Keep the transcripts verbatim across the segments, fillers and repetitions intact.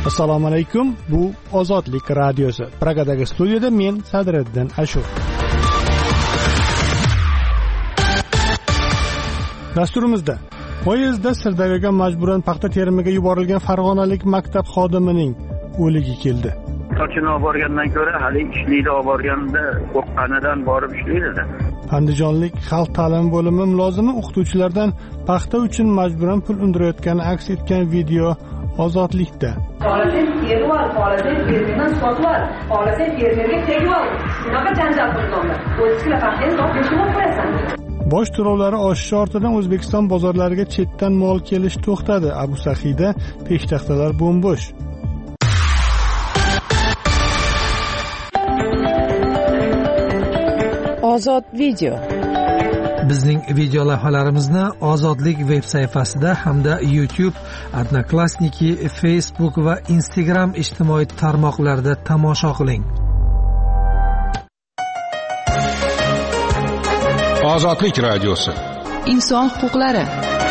Assalomu alaykum. Bu Ozodlik radiosi. Pragadagi studiyada men Sadriddin Ashur. Dasturimizda poyezdda Sirdaryoga majburan paxta terimiga yuborilgan farg'onalik maktab xodimining o'ligi keldi. Sochini olib borgandan ko'ra hali ishlaydi, olib borganda qo'rqqanidan borib ishlaydi-da. Andijonlik xalq ta'limi bo'limi mulozimi o'qituvchilardan paxta uchun majburan pul undirayotgani aks etgan video Ozodlikda. Xohlasan terib ol, xohlasan termindan sotib ol, xohlasan terminga tegib ol. Bunaqa janjal qilganlar. o'ttiz paxtani topib qo'yasan. Bosh to'lovlari oshishi ortidan O'zbekiston bozorlariga chetdan mol kelish to'xtadi. Abu Sahida peshtaxtalar bo'm-bo'sh. Ozod video. Bizning video lavhalarimizni Ozodlik veb sayfasida hamda YouTube, Odnoklassniki, Facebook va Instagram ijtimoiy tarmoqlarida tomosha qiling. Ozodlik radiosi. Inson huquqlari.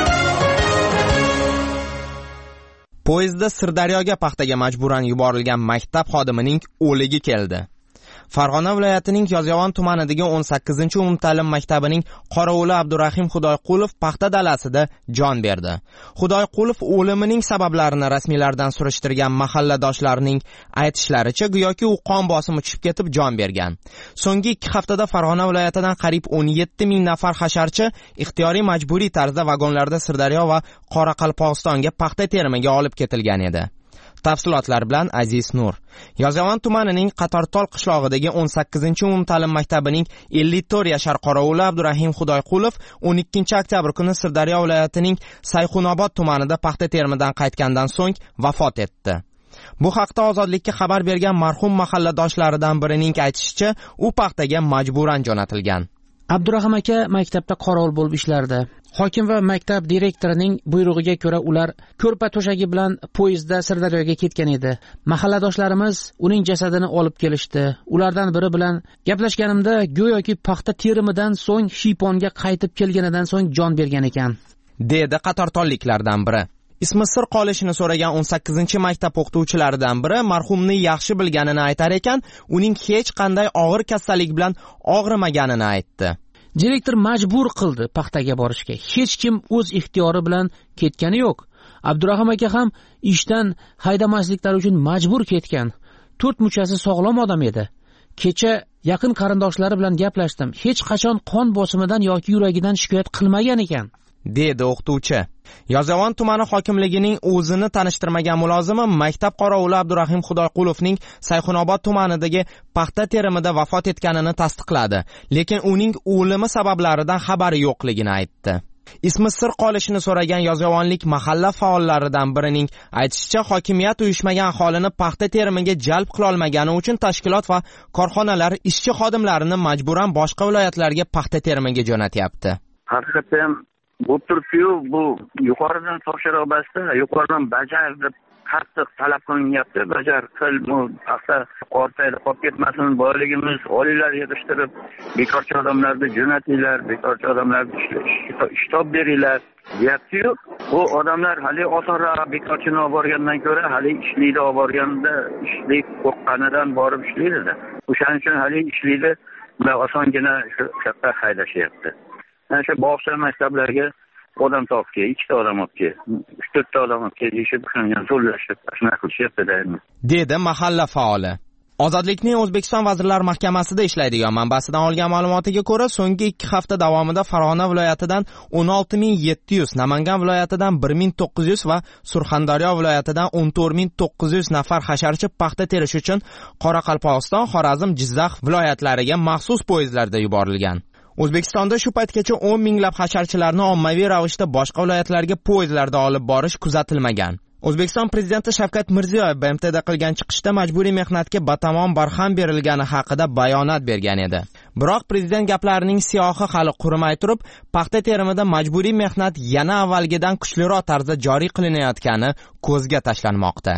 Poyezdda Sirdaryoga paxtaga majburan yuborilgan maktab xodimining o'ligi keldi. Farg'ona viloyatining Yozyovon tumanidagi o'n sakkizinchi umumta'lim maktabining Qorovuli Abdurahim Xudoyqulov paxta dalasida jon berdi. Xudoyqulov o'limining sabablarini rasmiylardan surishtirgan mahalladoshlarining aytishlaricha, go'yoki u qon bosimi tushib ketib jon bergan. So'nggi ikki haftada Farg'ona viloyatidan qariyb o'n yetti ming nafar hasharchi ixtiyoriy majburiy tarzda vagonlarda Sirdaryo va Qoraqalpog'istonga paxta terimiga olib ketilgan edi. Tafsilotlar bilan Aziz Nur. Yozyovon tumanining Qatortol qishlog'idagi o'n sakkizinchi umumta'lim maktabining ellik to'rt yashar Qorovuli Abdurahim Xudoyqulov o'n ikkinchi oktyabr kuni Sirdaryo viloyatining Sayxunobod tumanida paxta terimidan qaytgandan so'ng vafot etdi. Bu haqda Ozodlikka xabar bergan marhum mahalladoshlaridan birining aytishicha, u paxtaga majburan jo'natilgan. Abdurahim aka maktabda qorovul bo'lib ishlardi. Hokim va maktab direktorining buyrug'iga ko'ra ular ko'rpa to'shagi bilan poyezdda Sirdaryoga ketgan edi. Mahalladoshlarimiz uning jasadini olib kelishdi. Ulardan biri bilan gaplashganimda go'yoki paxta terimidan so'ng Shiponga qaytib kelganidan so'ng jon bergan ekan, dedi qatortolliklardan biri. Ismi sir qolishini so'ragan o'n sakkizinchi maktab o'qituvchilaridan biri marhumni yaxshi bilganini aytar ekan, uning hech qanday og'ir kasallik bilan og'rimaganini aytdi. Direktor majbur qildi paxtaga borishga. Hech kim o'z ixtiyori bilan ketgani yo'q. Abdurahim aka ham ishdan haydamasliklari uchun majbur ketgan. To'rt muchasi sog'lom odam edi. Kecha yaqin qarindoshlari bilan gaplashdim. Hech qachon qon bosimidan yoki yuragidan shikoyat qilmagan ekan, dedi o'qituvchi. Yozyovon tumani hokimligining o'zini tanishtirmagan mulozimi maktab Qorovuli Abdurahim Xudoyqulovning Sayxunobod tumanidagi paxta terimida vafot etganini tasdiqladi, lekin uning o'limi sabablaridan xabari yo'qligini aytdi. Ismi sir qolishini so'ragan yozyovonlik mahalla faollaridan birining aytishicha, hokimiyat uyushmagan aholini paxta terimiga jalb qila olmagani uchun tashkilot va korxonalar ishchi xodimlarini majburan boshqa viloyatlarga paxta terimiga jo'natyapti. Haqiqatan bu turfiyu bu yuqoridan topshiriq basta, yuqoridan bajar deb qattiq talab qilinyapti. Bajar qil, bu paxta ortayda qolib ketmasin, boyligimiz oliylar yig'ishtirib, bekorchi odamlarni jo'natinglar, bekorchi odamlarni ishtob beringlar deyapti-yu, bu odamlar hali osonroq bekorchini olib borgandan ko'ra hali ishlaydi, olib borganda ishlayib qo'rqqanidan borib ishlaydi-da. O'shaning uchun hali ishlaydi va osongina shu yoqqa haydashyapti. Mana shu bog'cha maktablarga odam topib kel, ikkita odam olib kel, uch to'rtta odam olib kel deyishib, shunga zo'rlashib, shuna qilishyapti-da. Dedi mahalla faoli. Ozodlikning O'zbekiston Vazirlar Mahkamasida ishlaydigan manbasidan olgan ma'lumotiga ko'ra, so'nggi ikki hafta davomida Farg'ona viloyatidan o'n olti ming yetti yuz, Namangan viloyatidan bir ming to'qqiz yuz va Surxondaryo viloyatidan o'n to'rt ming to'qqiz yuz nafar hasharchi paxta terish uchun Qoraqalpog'iston, Xorazm, Jizzax viloyatlariga maxsus poyezdlarda yuborilgan. O'zbekistonda shu paytgacha o'n minglab hasharchilarni ommaviy ravishda boshqa viloyatlarga poyezdlarda olib borish kuzatilmagan. O'zbekiston prezidenti Shavkat Mirziyoyev B M T'da qilgan chiqishda majburiy mehnatga batamom barham berilgani haqida bayonot bergan edi. Biroq prezident gaplarining siyohi hali qurimay turib, paxta terimida majburiy mehnat yana avvalgidan kuchliroq tarzda joriy qilinayotgani ko'zga tashlanmoqda.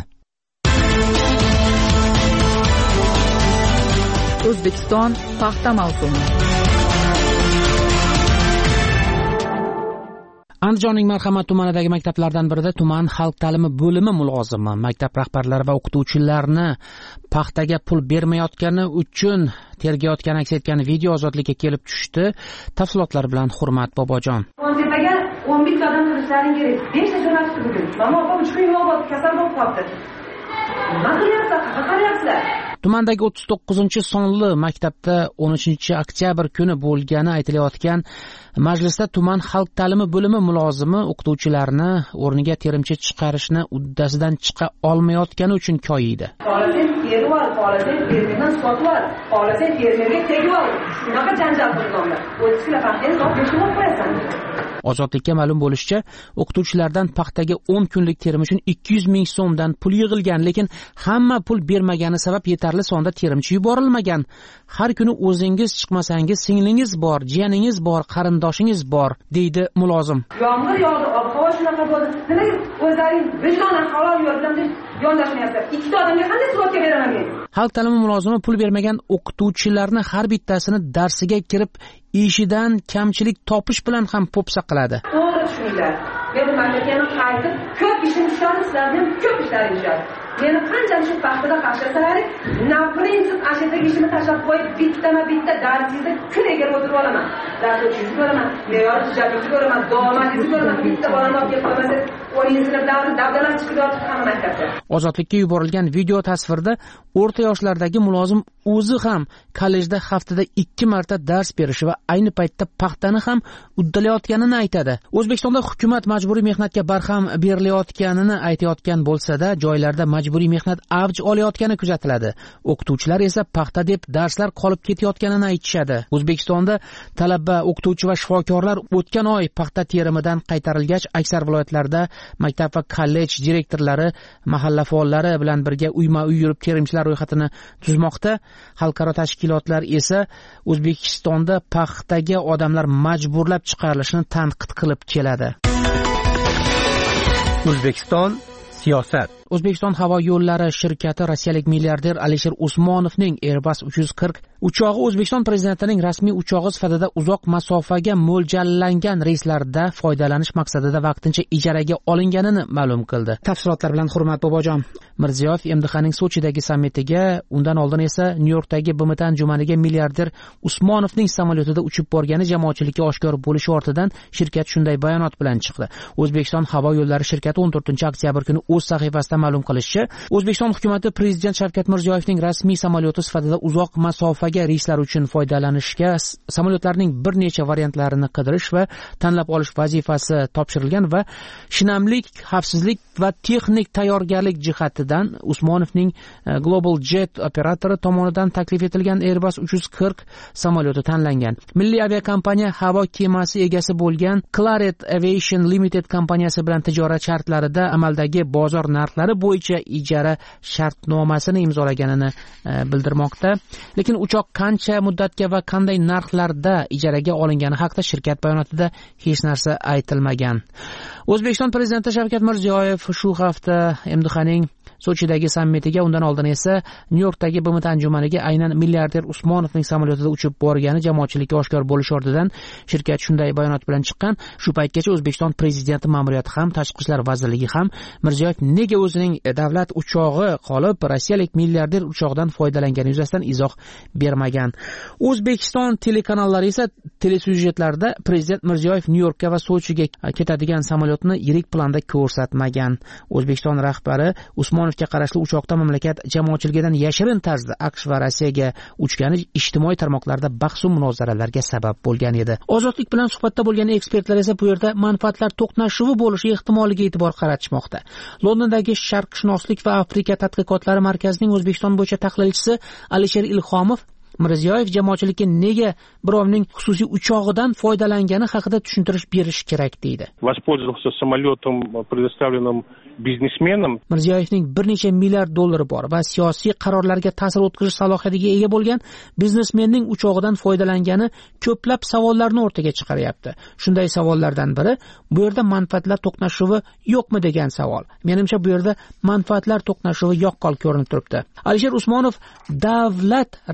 O'zbekiston paxta mavsumi. Andijonning Marhamat tumanidagi maktablardan birida tuman xalq ta'limi bo'limi mulozimi maktab rahbarlari va o'qituvchilarni paxtaga pul bermayotgani uchun tergayotgani aks etgan video ozodlikka kelib tushdi. Tafsilotlar bilan Hurmat Bobojon. Tepaga o'n bitta odam turishlaring kerak. besh ta jo'natishdi bugun. Mamo opam uch kun yo'q bo'lib kasal bo'lib qoldi. Nima qilyapsiz? Qanaqa qilyapsizlar? Tumandagi o'ttiz to'qqizinchi sonli maktabda o'n uchinchi oktyabr kuni bo'lgani aytilayotgan majlisda tuman xalq ta'limi bo'limi mulozimi o'qituvchilarni o'rniga terimchi chiqarishni uddasidan chiqa olmayotgani uchun koyiydi. Xohlasangiz terib ol, xohlasangiz fermerdan sotib ol, xohlasangiz fermerga tegib ol. Shunaqa janjal qilganlar. o'ttiz kilo paxtangiz olib qo'yib qo'yasan. Ozodlikka ma'lum bo'lishicha, o'qituvchilardan paxtaga o'n kunlik terim uchun ikki yuz ming so'mdan pul yig'ilgan, lekin hamma pul bermagani sabab yetarli sonda terimchi yuborilmagan. Har kuni o'zingiz chiqmasangiz, singlingiz bor, jiyaningiz bor, qarindoshingiz bor, deydi mulozim. Yomg'ir yog'di, ob-havo shunaqa bo'ldi. Nimaga o'zlaring vijdonan halol yo'ldan deb yondashmayapsiz? Ikkita odamga qanday suratga beraman men? Xalq ta'limi mulozimi pul bermagan o'qituvchilarni har bittasini darsiga kirib ishidan kamchilik topish bilan ham po'pisa qiladi. To'g'ri tushuninglar. Men mamlakatni qaytib ko'p ishim tushadi, sizlarning ko'p ishlaringiz tushadi. Meni qanchalik shu paxtada qashlasalaring, na prinsip ashadagi ishimni tashlab qo'yib, bittama bitta darsingizda kun egar o'tirib olaman. Dars o'tishni ko'raman, me'yor tuzatishni ko'raman, davomatingizni ko'raman, bitta bolani olib kelib qo'ymasangiz, o'ninchi sinflarni dabdalar chiqib yotib hamma maktabda. Ozodlikka yuborilgan video tasvirda o'rta yoshlardagi mulozim o'zi ham kollejda haftada ikki marta dars berishi va ayni paytda paxtani ham uddalayotganini aytadi. O'zbekistonda hukumat majburiy mehnatga barham berilayotganini aytayotgan bo'lsa-da, joylarda majburiy mehnat avj olayotgani kuzatiladi. O'qituvchilar esa paxta deb darslar qolib ketayotganini aytishadi. O'zbekistonda talaba, o'qituvchi va shifokorlar o'tgan oy paxta terimidan qaytarilgach, aksar viloyatlarda maktab va kollej direktorlari mahalla faollari bilan birga uyma-uy yurib terimchilar ro'yxatini tuzmoqda. Xalqaro tashkilotlar esa O'zbekistonda paxtaga odamlar majburlab chiqarilishini tanqid qilib keladi. O'zbekiston siyosat. O'zbekiston havo yo'llari shirkati rossiyalik milliarder Alisher Usmonovning Airbus uch yuz qirq uchog'i O'zbekiston prezidentining rasmiy uchog'i sifatida uzoq masofaga mo'ljallangan reyslarda foydalanish maqsadida vaqtincha ijaraga olinganini ma'lum qildi. Tafsilotlar bilan Hurmat Bobojon. Mirziyoyev M D Hning Sochidagi sammitiga, undan oldin esa Nyu-Yorkdagi B M T anjumaniga milliarder Usmonovning samolyotida uchib borgani jamoatchilikka oshkor bo'lishi ortidan shirkat shunday bayonot bilan chiqdi. O'zbekiston havo yo'llari shirkati o'n to'rtinchi oktyabr kuni o'z sahifasida ma'lum qilishicha, O'zbekiston hukumatı prezident Shavkat Mirziyoyevning rasmiy samolyoti sifatida uzoq masofaga reyslar uchun foydalanishga samolyotlarning bir necha variantlarini qidirish va tanlab olish vazifasi topshirilgan va shinamlik, xavfsizlik va texnik tayyorgarlik jihatidan Usmonovning Global Jet operatori tomonidan taklif etilgan Airbus uch yuz qirq samolyoti tanlangan. Milliy aviakompaniya havo kemasi egasi bo'lgan Claret Aviation Limited kompaniyasi bilan tijorat shartlarida amaldagi bozor narxlari bo'yicha ijara shartnomasini imzolaganini bildirmoqda. Lekin uchoq qancha muddatga va qanday narxlarda ijaraga olingani haqida shirkat bayonotida hech narsa aytilmagan. O'zbekiston prezidenti Shavkat Mirziyoyev shu hafta M D Hning Sochidagi sammitiga, undan oldin esa Nyu-Yorkdagi B M T anjumaniga aynan milliarder Usmonovning samolyotida uchib borgani jamoatchilikka oshkor bo'lishi ortidan shirkat shunday bayonot bilan chiqqan. Shu paytgacha O'zbekiston prezidenti ma'muriyati ham, Tashqi ishlar vazirligi ham Mirziyoyev nega o'zining davlat uchog'i qolib rossiyalik milliarder uchog'idan foydalangani yuzasidan izoh bermagan. O'zbekiston telekanallari esa telesyujetlarda prezident Mirziyoyev Nyu-Yorkka va Sochiga ketadigan samolyotni yirik planda ko'rsatmagan. O'zbekiston rahbari Usmonovga qarashli uchoqda mamlakat jamoatchiligidan yashirin tarzda AQSh va Rossiyaga uchgani ijtimoiy tarmoqlarda bahs va munozaralarga sabab bo'lgan edi. Ozodlik bilan suhbatda bo'lgan ekspertlar esa bu yerda manfaatlar to'qnashuvi bo'lishi ehtimoliga e'tibor qaratishmoqda. Londondagi Sharqshunoslik va Afrika tadqiqotlari markazining O'zbekiston bo'yicha tahlilchisi Alisher Ilhomov Mirziyoyev jamoatchilikka nega birovning xususiy uchog'idan foydalangani haqida tushuntirish berish kerak deydi. Воспользовался самолетом, предоставленным biznesmenim. Mirziyoyevning bir necha milliard dollari bor va siyosiy qarorlarga ta'sir o'tkazish salohiyatiga ega bo'lgan biznesmenning uchog'idan foydalangani ko'plab savollarni o'rtaga chiqaryapti. Shunday savollardan biri bu yerda manfaatlar to'qnashuvi yo'qmi degan savol. Menimcha bu yerda manfaatlar to'qnashuvi yo'q qol ko'rinib turibdi. Alisher Usmonov davlat rahbariga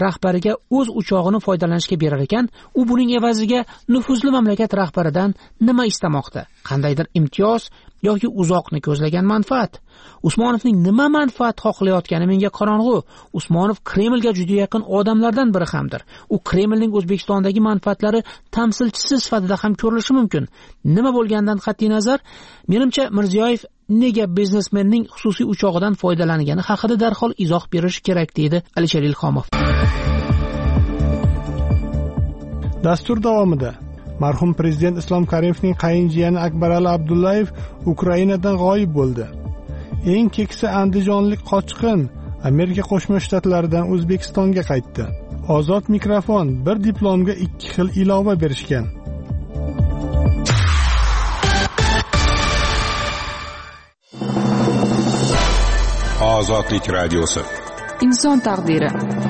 aka o'z uchog'ini foydalanishga berar ekan, u buning evaziga nufuzli mamlakat rahbaridan nima istamoqda? Qandaydir imtiyoz yoki uzoqni ko'zlagan manfaat? Usmonovning nima manfaat xohlayotgani menga qorong'u. Usmonov Kremlga juda yaqin odamlardan biri hamdir. U Kremlning O'zbekistondagi manfaatlari tamsilchisi sifatida ham ko'rilishi mumkin. Nima bo'lgandan qat'iy nazar, menimcha Mirziyoyev nega biznesmenning xususiy uchog'idan foydalangani haqida darhol izoh berishi kerak, deydi Alisher Ilhomov. Dastur davomida marhum prezident Islom Karimovning qayinjiyani Akbarali Abdullayev Ukrainadan g'oyib bo'ldi. Eng keksa andijonlik qochqin Amerika Qo'shma Shtatlaridan O'zbekistonga qaytdi. Ozod mikrofon bir diplomga ikki xil ilova berishgan. Ozodlik radiosi. Inson taqdiri.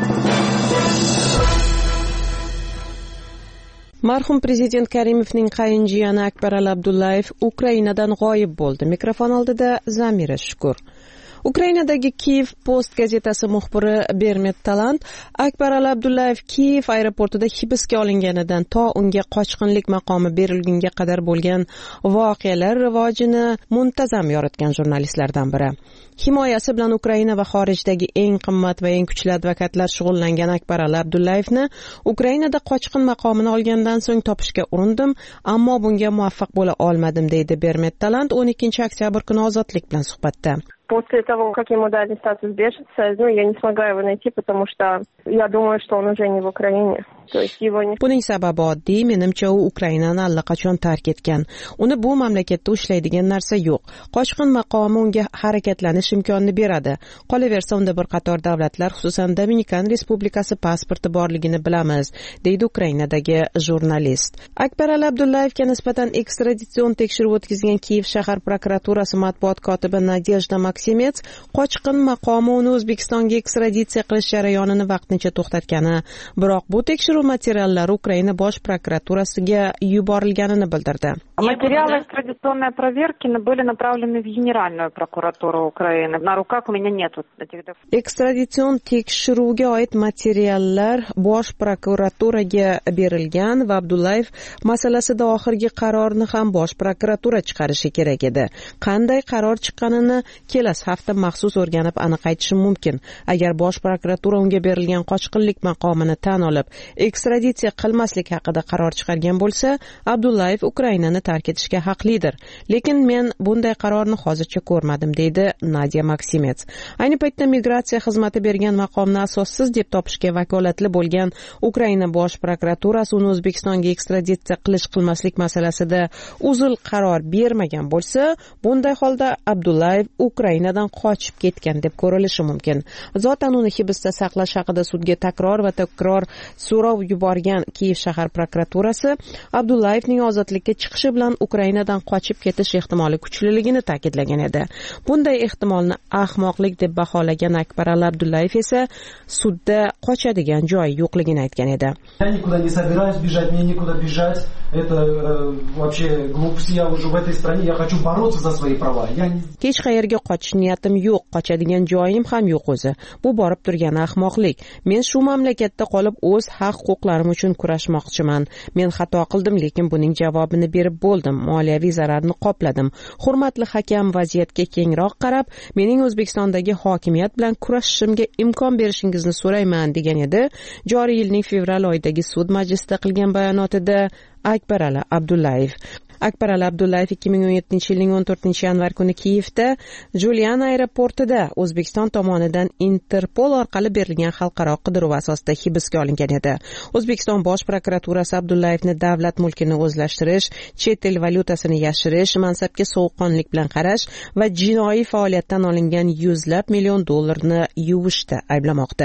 Marhum prezident Karimovning qayinjiyani Akbarali Abdullayev Ukrainadan g'oyib bo'ldi. Mikrofon oldida Zamira Shukur. Ukrainadagi Kiev Post gazetasi muxbiri Bermet Talant Akbarali Abdullayev Kiev aeroportida hibsga olinganidan to unga qochqinlik maqomi berilgunga qadar bo'lgan voqealar rivojini muntazam yoritgan jurnalistlardan biri. Himoyasi bilan Ukraina va xorijdagi eng qimmat va eng kuchli advokatlar shug'ullangan Akbarali Abdullayevni Ukrainada qochqin maqomini olgandan so'ng topishga urindim, ammo bunga muvaffaq bo'la olmadim, deydi Bermet Talant o'n ikkinchi oktyabr kuni Ozodlik bilan suhbatda. После того, как ему дали статус беженца, ну, я не смогла его найти, потому что я думаю, что он уже не в Украине. Buning sababi oddiy, menimcha u Ukrainani allaqachon tark etgan. Uni bu mamlakatda ushlaydigan narsa yo'q. Qochqin maqomi unga harakatlanish imkonini beradi. Qolaversa, unda bir qator davlatlar, xususan Dominikan Respublikasi pasporti borligini bilamiz, deydi Ukrainadagi jurnalist. Akbarali Abdullayevga nisbatan ekstraditsion tekshiruv o'tkazgan Kiyev shahar prokuraturasi matbuot kotibi Nadejda Maksimets qochqin maqomi uni O'zbekistonga ekstraditsiya qilish jarayonini vaqtincha to'xtatgani, biroq bu tekshiruv materiallari Ukraina bosh prokuraturasiga yuborilganini bildirdi. Материалы экстрадиционной проверки были направлены в Генеральную прокуратуру Украины. На руках у меня нет этих документов. Ekstraditsion tekshiruvga oid materiallar bosh prokuraturaga berilgan va Abdullayev masalasida oxirgi qarorni ham bosh prokuratura chiqarishi kerak edi. Qanday qaror chiqqanini kelasi hafta maxsus o'rganib aniq aytishim mumkin. Agar bosh prokuratura unga berilgan qochqinlik maqomini tan olib, ekstraditsiya qilmaslik haqida qaror chiqargan bo'lsa, Abdullayev Ukrainani tark etishga haqlidir. Lekin men bunday qarorni hozircha ko'rmadim, deydi Nadia Maksimets. Ayni paytda migratsiya xizmati bergan maqomni asossiz deb topishga vakolatli bo'lgan Ukraina bosh prokuraturasi uni O'zbekistonga ekstraditsiya qilish qilmaslik masalasida uzil qaror bermagan bo'lsa, bunday holda Abdullayev Ukrainadan qochib ketgan deb ko'rilishi mumkin. Zotan uni hibsda saqlash haqida sudga takror va takror so'rov yuborgan Kiyev shahar prokuraturasi Abdullayevning ozodlikka chiqishi bilan Ukrainadan qochib ketish ehtimoli kuchliligini ta'kidlagan edi. Bunday ehtimolni ahmoqlik deb baholagan Akbarali Abdullayev esa sudda qochadigan joyi yo'qligini aytgan edi. Я никуда не собираюсь бежать, мне никуда бежать. Это э, вообще глупость. Я уже в этой стране, я хочу бороться за свои права. Я не... Hech qayerga qochish niyatim yo'q, qochadigan joyim ham yo'q o'zi. Bu borib turgan ahmoqlik. Men shu mamlakatda qolib o'z haq-huquqlarim uchun kurashmoqchiman. Men xato qildim, lekin buning javobini berib bo'ldim. Moliyaviy zararni qopladim. Hurmatli hakam, vaziyatga kengroq qarab, mening O'zbekistondagi hokimiyat bilan kurashishimga imkon berishingizni so'rayman, degan edi. Joriy yilning fevral oyidagi sud majlisida qilgan bayonotida Akbarali Abdullayev. Akbarali Abdullayev ikki ming o'n yettinchi yilning o'n to'rtinchi yanvar kuni Kiyevda Julian aeroportida O'zbekiston tomonidan Interpol orqali berilgan xalqaro qidiruv asosida hibsga olingan edi. O'zbekiston bosh prokuraturasi Abdullayevni davlat mulkini o'zlashtirish, chet el valyutasini yashirish, mansabga sovuqqonlik bilan qarash va jinoiy faoliyatdan olingan yuzlab million dollarni yuvishda ayblamoqda.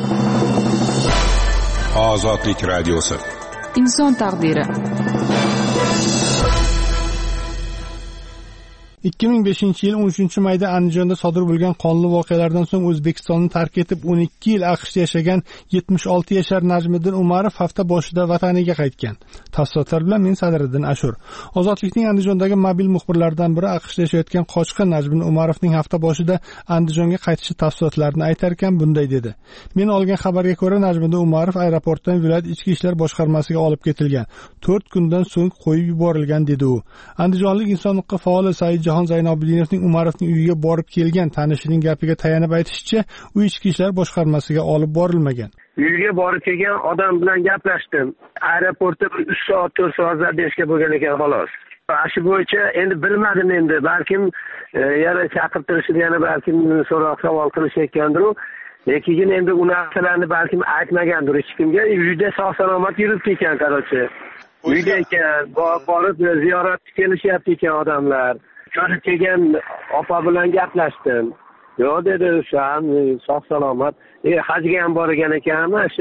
Ozodlik radiosi. Inson taqdiri. ikki ming beshinchi yil o'n uchinchi mayda Andijonda sodir bo'lgan qonli voqealardan so'ng O'zbekistonni tark etib o'n ikki yil AQShda yashagan yetmish olti yashar Najmiddin Umarov hafta boshida vataniga qaytgan. Tafsilotlar bilan men Sadriddin Ashur. Ozodlikning Andijondagi mobil muxbirlaridan biri AQShda yashayotgan qochqin Najmiddin Umarovning hafta boshida Andijonga qaytishi tafsilotlarini aytar ekan bunday dedi. Men olgan xabarga ko'ra Najmiddin Umarov aeroportdan viloyat ichki ishlar boshqarmasiga olib ketilgan. to'rt kundan so'ng qo'yib yuborilgan dedi u. Andijonlik inson huquqi faoli Saidjahon Zaynobiddinovning Umarovning uyiga borib kelgan tanishining gapiga tayanib aytishicha, u ichki ishlar boshqarmasiga olib borilmagan. Uyga borib kelgan odam bilan gaplashdim. Aeroportda uch soat to'rt soatlar berishga bo'lgan ekan xolos. Shu bo'yicha endi bilmadim endi, balkim e, yana chaqirtirishib yana balkim so'roq savol qilishayotgandir u. Lekin endi u narsalarni balkim aytmagandir hech kimga. Uyda sog' salomat yuribdi ekan, qarochi. Uyda ekan, borib ziyoratga kelishyapti ekan odamlar. Ko'rib kelgan opa bilan gaplashdim. Yo'q dedi, o'sha sog' salomat. E, hajga ham borgan ekan, shu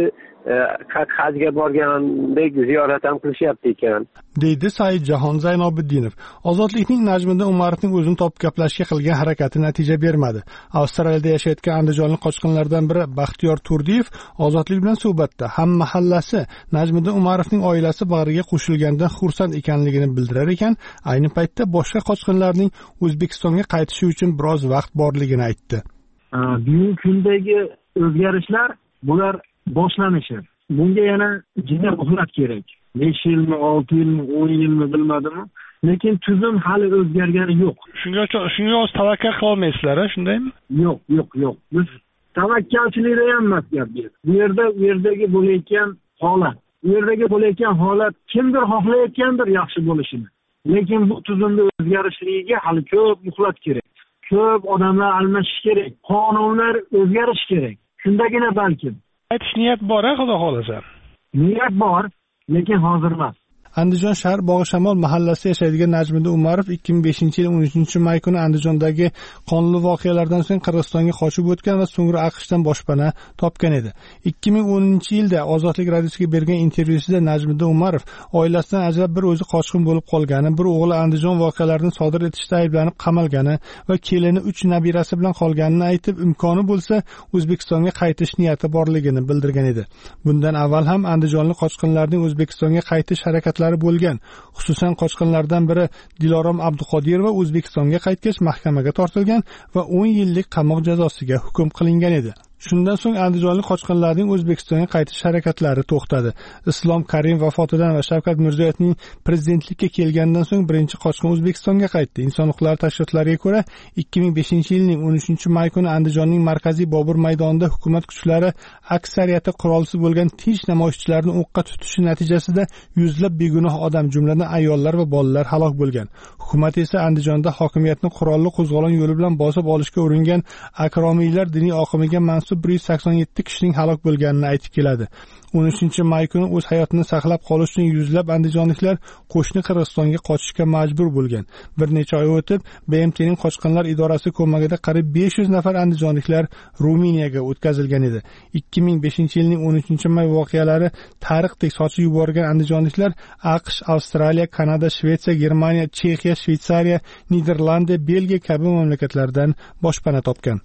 hajga borgandek ziyorat ham qilishyapti ekan. deydi Saidjahon Zaynobiddinov. Ozodlikning Najmiddin Umarovning o'zini topib gaplashga qilgan harakati natija bermadi. Avstraliyada yashayotgan andijonlik qochqinlardan biri Baxtiyor Turdiyev Ozodlik bilan suhbatda ham mahallasi Najmiddin Umarovning oilasi bag'riga qo'shilgandan xursand ekanligini bildirar ekan, ayni paytda boshqa qochqinlarning O'zbekistonga qaytishi uchun biroz vaqt borligini aytdi. Bugungi kundagi o'zgarishlar bular boshlanishi. Bunga yana juda muhlat kerak. besh yilmi, olti yilmi, o'n yilmi bilmadimmi? Lekin tuzum hali o'zgargani yo'q. Shunga shunga o'z tavakkal qila olmaysizlar, shundaymi? Yo'q, yo'q, yo'q. Biz tavakkalchilikda ham emas gap bu. Bu yerda bu yerdagi bo'layotgan holat, bu yerdagi bo'layotgan holat kimdir xohlayotgandir yaxshi bo'lishini. Lekin bu tuzumda o'zgarishligiga hali ko'p muhlat kerak. Ko'p odamlar almashish kerak. Qonunlar o'zgarish kerak. Shundagina balkim aytish niyat bor, xudo xolasa. Niyat bor, lekin hozir emas. Andijon shahar Bog'ishamol mahallasida yashaydigan Najmiddin Umarov ikki ming beshinchi yil o'n uchinchi may kuni Andijondagi qonli voqealardan so'ng Qirg'izistonga qochib o'tgan va so'ngra AQShdan boshpana topgan edi. ikki ming o'ninchi yilda Ozodlik radiosiga bergan intervyusida Najmiddin Umarov oilasidan ajrab bir o'zi qochqin bo'lib qolgani, bir o'g'li Andijon voqealarini sodir etishda ayblanib qamalgani va kelini uch nabirasi bilan qolganini aytib, imkoni bo'lsa O'zbekistonga qaytish niyati borligini bildirgan edi. Bundan avval ham andijonlik qochqinlarning O'zbekistonga qaytish harakatlari bo'lgan. Xususan qochqinlardan biri Dilorom Abduqodirova O'zbekistonga qaytgach mahkamaga tortilgan va o'n yillik qamoq jazosiga hukm qilingan edi. Shundan so'ng andijonlik qochqinlarning O'zbekistonga qaytish harakatlari to'xtadi. Islom Karimov vafotidan va Shavkat Mirziyoyevning prezidentlikka kelgandan so'ng birinchi qochqin O'zbekistonga qaytdi. Inson huquqlari tashkilotlariga ko'ra ikki ming beshinchi yilning o'n uchinchi may kuni Andijonning markaziy Bobur maydonida hukumat kuchlari aksariyati qurolsiz bo'lgan tinch namoyishchilarni o'qqa tutishi natijasida yuzlab begunoh odam, jumladan ayollar va bolalar halok bo'lgan. Hukumat esa Andijonda hokimiyatni qurolli qo'zg'olon yo'li bilan bosib olishga uringan akromiylar diniy oqimiga mansub bir yuz sakson yetti kishining halok bo'lganini aytib keladi. o'n uchinchi may kuni o'z hayotini saqlab qolish uchun yuzlab andijonliklar qo'shni Qirg'izistonga qochishga majbur bo'lgan. Bir necha oy o'tib, B M T'ning qochqinlar idorasi ko'magida qariyb besh yuz nafar andijonliklar Ruminiyaga o'tkazilgan edi. ikki ming beshinchi yilning o'n uchinchi may voqealari tarixdek sochib yuborgan andijonliklar AQSh, Avstraliya, Kanada, Shvetsiya, Germaniya, Chexiya, Shveysariya, Niderlandiya, Belgiya kabi mamlakatlardan boshpana topgan.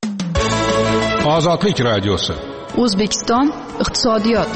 Ozodlik radiosi. O'zbekiston iqtisodiyot.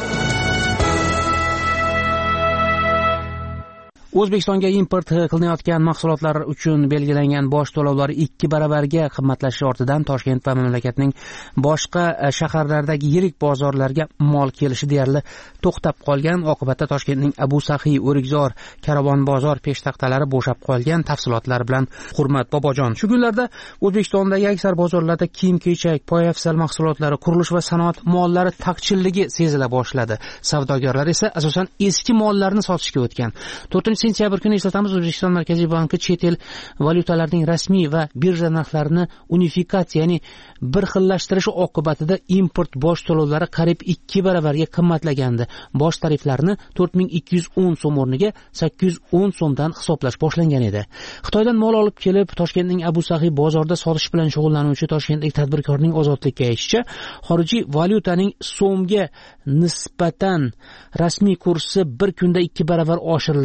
O'zbekistonga import qilinayotgan mahsulotlar uchun belgilangan boj to'lovlari ikki baravarga qimmatlashishi ortidan Toshkent va mamlakatning boshqa shaharlaridagi yirik bozorlarga mol kelishi deyarli to'xtab qolgan. Oqibatda Toshkentning Abu Saxiy, O'rikzor, Karvon bozor peshtaxtalari bo'shab qolgan. Tafsilotlar bilan Hurmat Bobojon. Shu kunlarda O'zbekistondagi aksar bozorlarda kiyim-kechak, poyafzal mahsulotlari, qurilish va sanoat mollari taqchilligi sezila boshladi. Savdogarlar esa asosan eski mollarni sotishga o'tgan. to'rtinchi sentyabr kuni eslatamiz, O'zbekiston Markaziy banki chet el valyutalarining rasmiy va birja narxlarini unifikatsiya, ya'ni bir xillashtirish oqibatida import boj to'lovlari qariyb ikki baravarga qimmatlagandi. Boj tariflarini to'rt ming ikki yuz o'n so'm o'rniga sakkiz yuz o'n so'mdan hisoblash boshlangan edi. Xitoydan mol olib kelib Toshkentning Abu Saxiy bozorida sotish bilan shug'ullanuvchi toshkentlik tadbirkorning Ozodlikka aytishicha, xorijiy valyutaning so'mga nisbatan rasmiy kursi bir kunda ikki baravar oshirilishi tadbir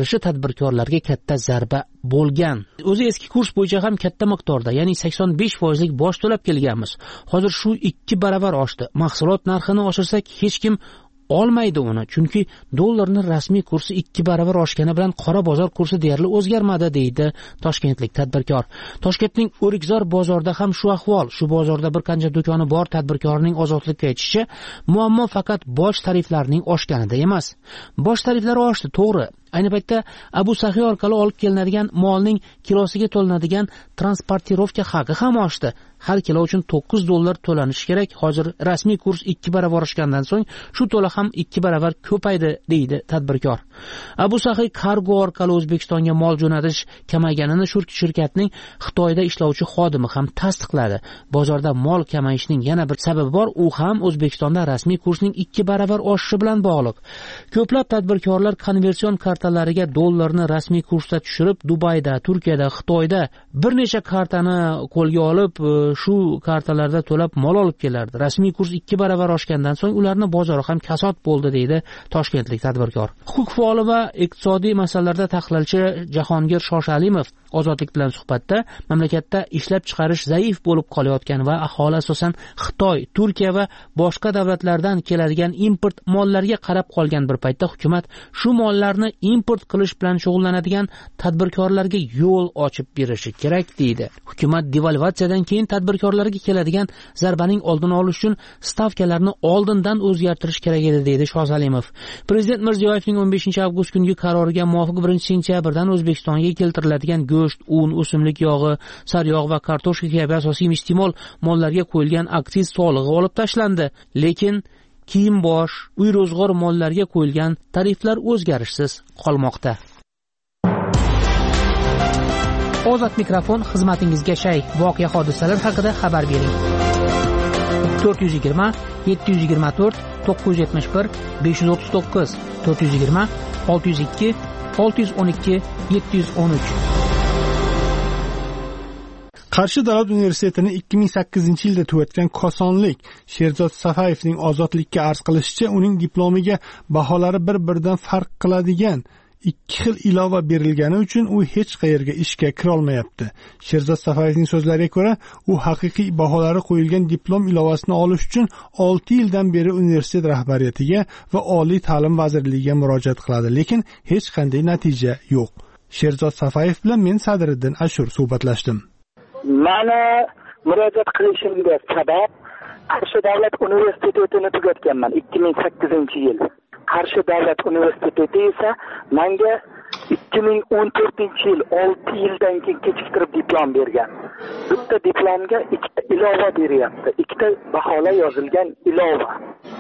tadbirkorlarga katta zarba bo'lgan. O'zi eski kurs bo'yicha ham katta miqdorda, ya'ni sakson besh foizlik boj to'lab kelganmiz. Hozir shu ikki baravar oshdi. Mahsulot narxini oshirsak hech kim olmaydi uni, chunki dollarning rasmiy kursi ikki baravar oshgani bilan qora bozor kursi deyarli o'zgarmadi, deydi toshkentlik tadbirkor. Toshkentning O'rikzor bozorida ham shu ahvol. Shu bozorda bir qancha do'koni bor tadbirkorning ozodlikka aytishicha, muammo faqat boj tariflarining oshganida emas. Boj tariflari oshdi, to'g'ri. Ayni paytda Abu Sahiy orqali olib kelinadigan molning kilosiga to'lanadigan transportirovka haqi ham oshdi. Har kilo uchun to'qqiz dollar to'lanishi kerak. Hozir rasmiy kurs ikki baravar oshgandan so'ng shu to'la ham ikki baravar ko'paydi, deydi tadbirkor. Abu Sahiy kargo orqali O'zbekistonga mol jo'natish kamayganini shu shirkatning Xitoyda ishlovchi xodimi ham tasdiqladi. Bozorda mol kamayishining yana bir sababi bor, u ham O'zbekistonda rasmiy kursning ikki baravar oshishi bilan bog'liq. Ko'plab tadbirkorlar konversion kartalariga dollarni rasmiy kursda tushirib, Dubayda, Turkiyada, Xitoyda bir necha kartani qo'lga olib, shu kartalarda to'lab mol olib kelardi. Rasmiy kurs ikki baravar oshgandan so'ng ularni bozori ham kasod bo'ldi, deydi toshkentlik tadbirkor. Huquq faoli va iqtisodiy masalalarda tahlilchi Jahongir Shoshalimov Ozodlik bilan suhbatda mamlakatda ishlab chiqarish zaif bo'lib qolayotgan va aholi asosan Xitoy, Turkiya va boshqa davlatlardan keladigan import mollarga qarab qolgan bir paytda hukumat shu mollarni import qilish bilan shug'ullanadigan tadbirkorlarga yo'l ochib berishi kerak, deydi. Hukumat devalvatsiyadan keyin tadbirkorlarga keladigan zarbaning oldini olish uchun stavkalarni oldindan o'zgartirish kerak edi, deydi Shoshalimov. Prezident Mirziyoyevning o'n beshinchi avgust kungi qaroriga muvofiq birinchi sentyabrdan O'zbekistonga keltiriladigan go'sht, un, o'simlik yog'i, saryog' va kartoshka kabi asosiy iste'mol mollarga qo'yilgan aksiz solig'i olib tashlandi. Lekin kiyim bosh, uy ro'zg'or mollariga qo'yilgan tariflar o'zgarishsiz qolmoqda. Ozod mikrofon xizmatingizga shay. Voqea hodisalar haqida xabar bering. to'rt yuz yigirma yetti yuz yigirma to'rt to'qqiz yuz yetmish bir besh yuz o'ttiz to'qqiz to'rt yuz yigirma olti yuz ikki olti yuz o'n ikki yetti yuz o'n uch. Qarshi davlat universitetini ikki ming sakkizinchi yilda tugatgan kosonlik Sherzod Safayevning ozodlikka arz qilishicha, uning diplomiga baholari bir-biridan farq qiladigan ikki xil ilova berilgani uchun u hech qayerga ishga kira olmayapti. Sherzod Safayevning so'zlariga ko'ra, u haqiqiy baholari qo'yilgan diplom ilovasini olish uchun olti yildan beri universitet rahbariyatiga va Oliy ta'lim vazirligiga murojaat qiladi, lekin hech qanday natija yo'q. Sherzod Safayev bilan men Sadriddin Ashur suhbatlashdim. Mana murojaat qilishimga sabab Qarshi davlat universitetini tugatganman ikki ming sakkizinchi yil. Qarshi davlat universiteti esa menga ikki ming o'n to'rtinchi yil olti yildan keyin kechiktirib diplom bergan. Bitta diplomga ikkita ilova beryapti. Ikkita baholar yozilgan ilova.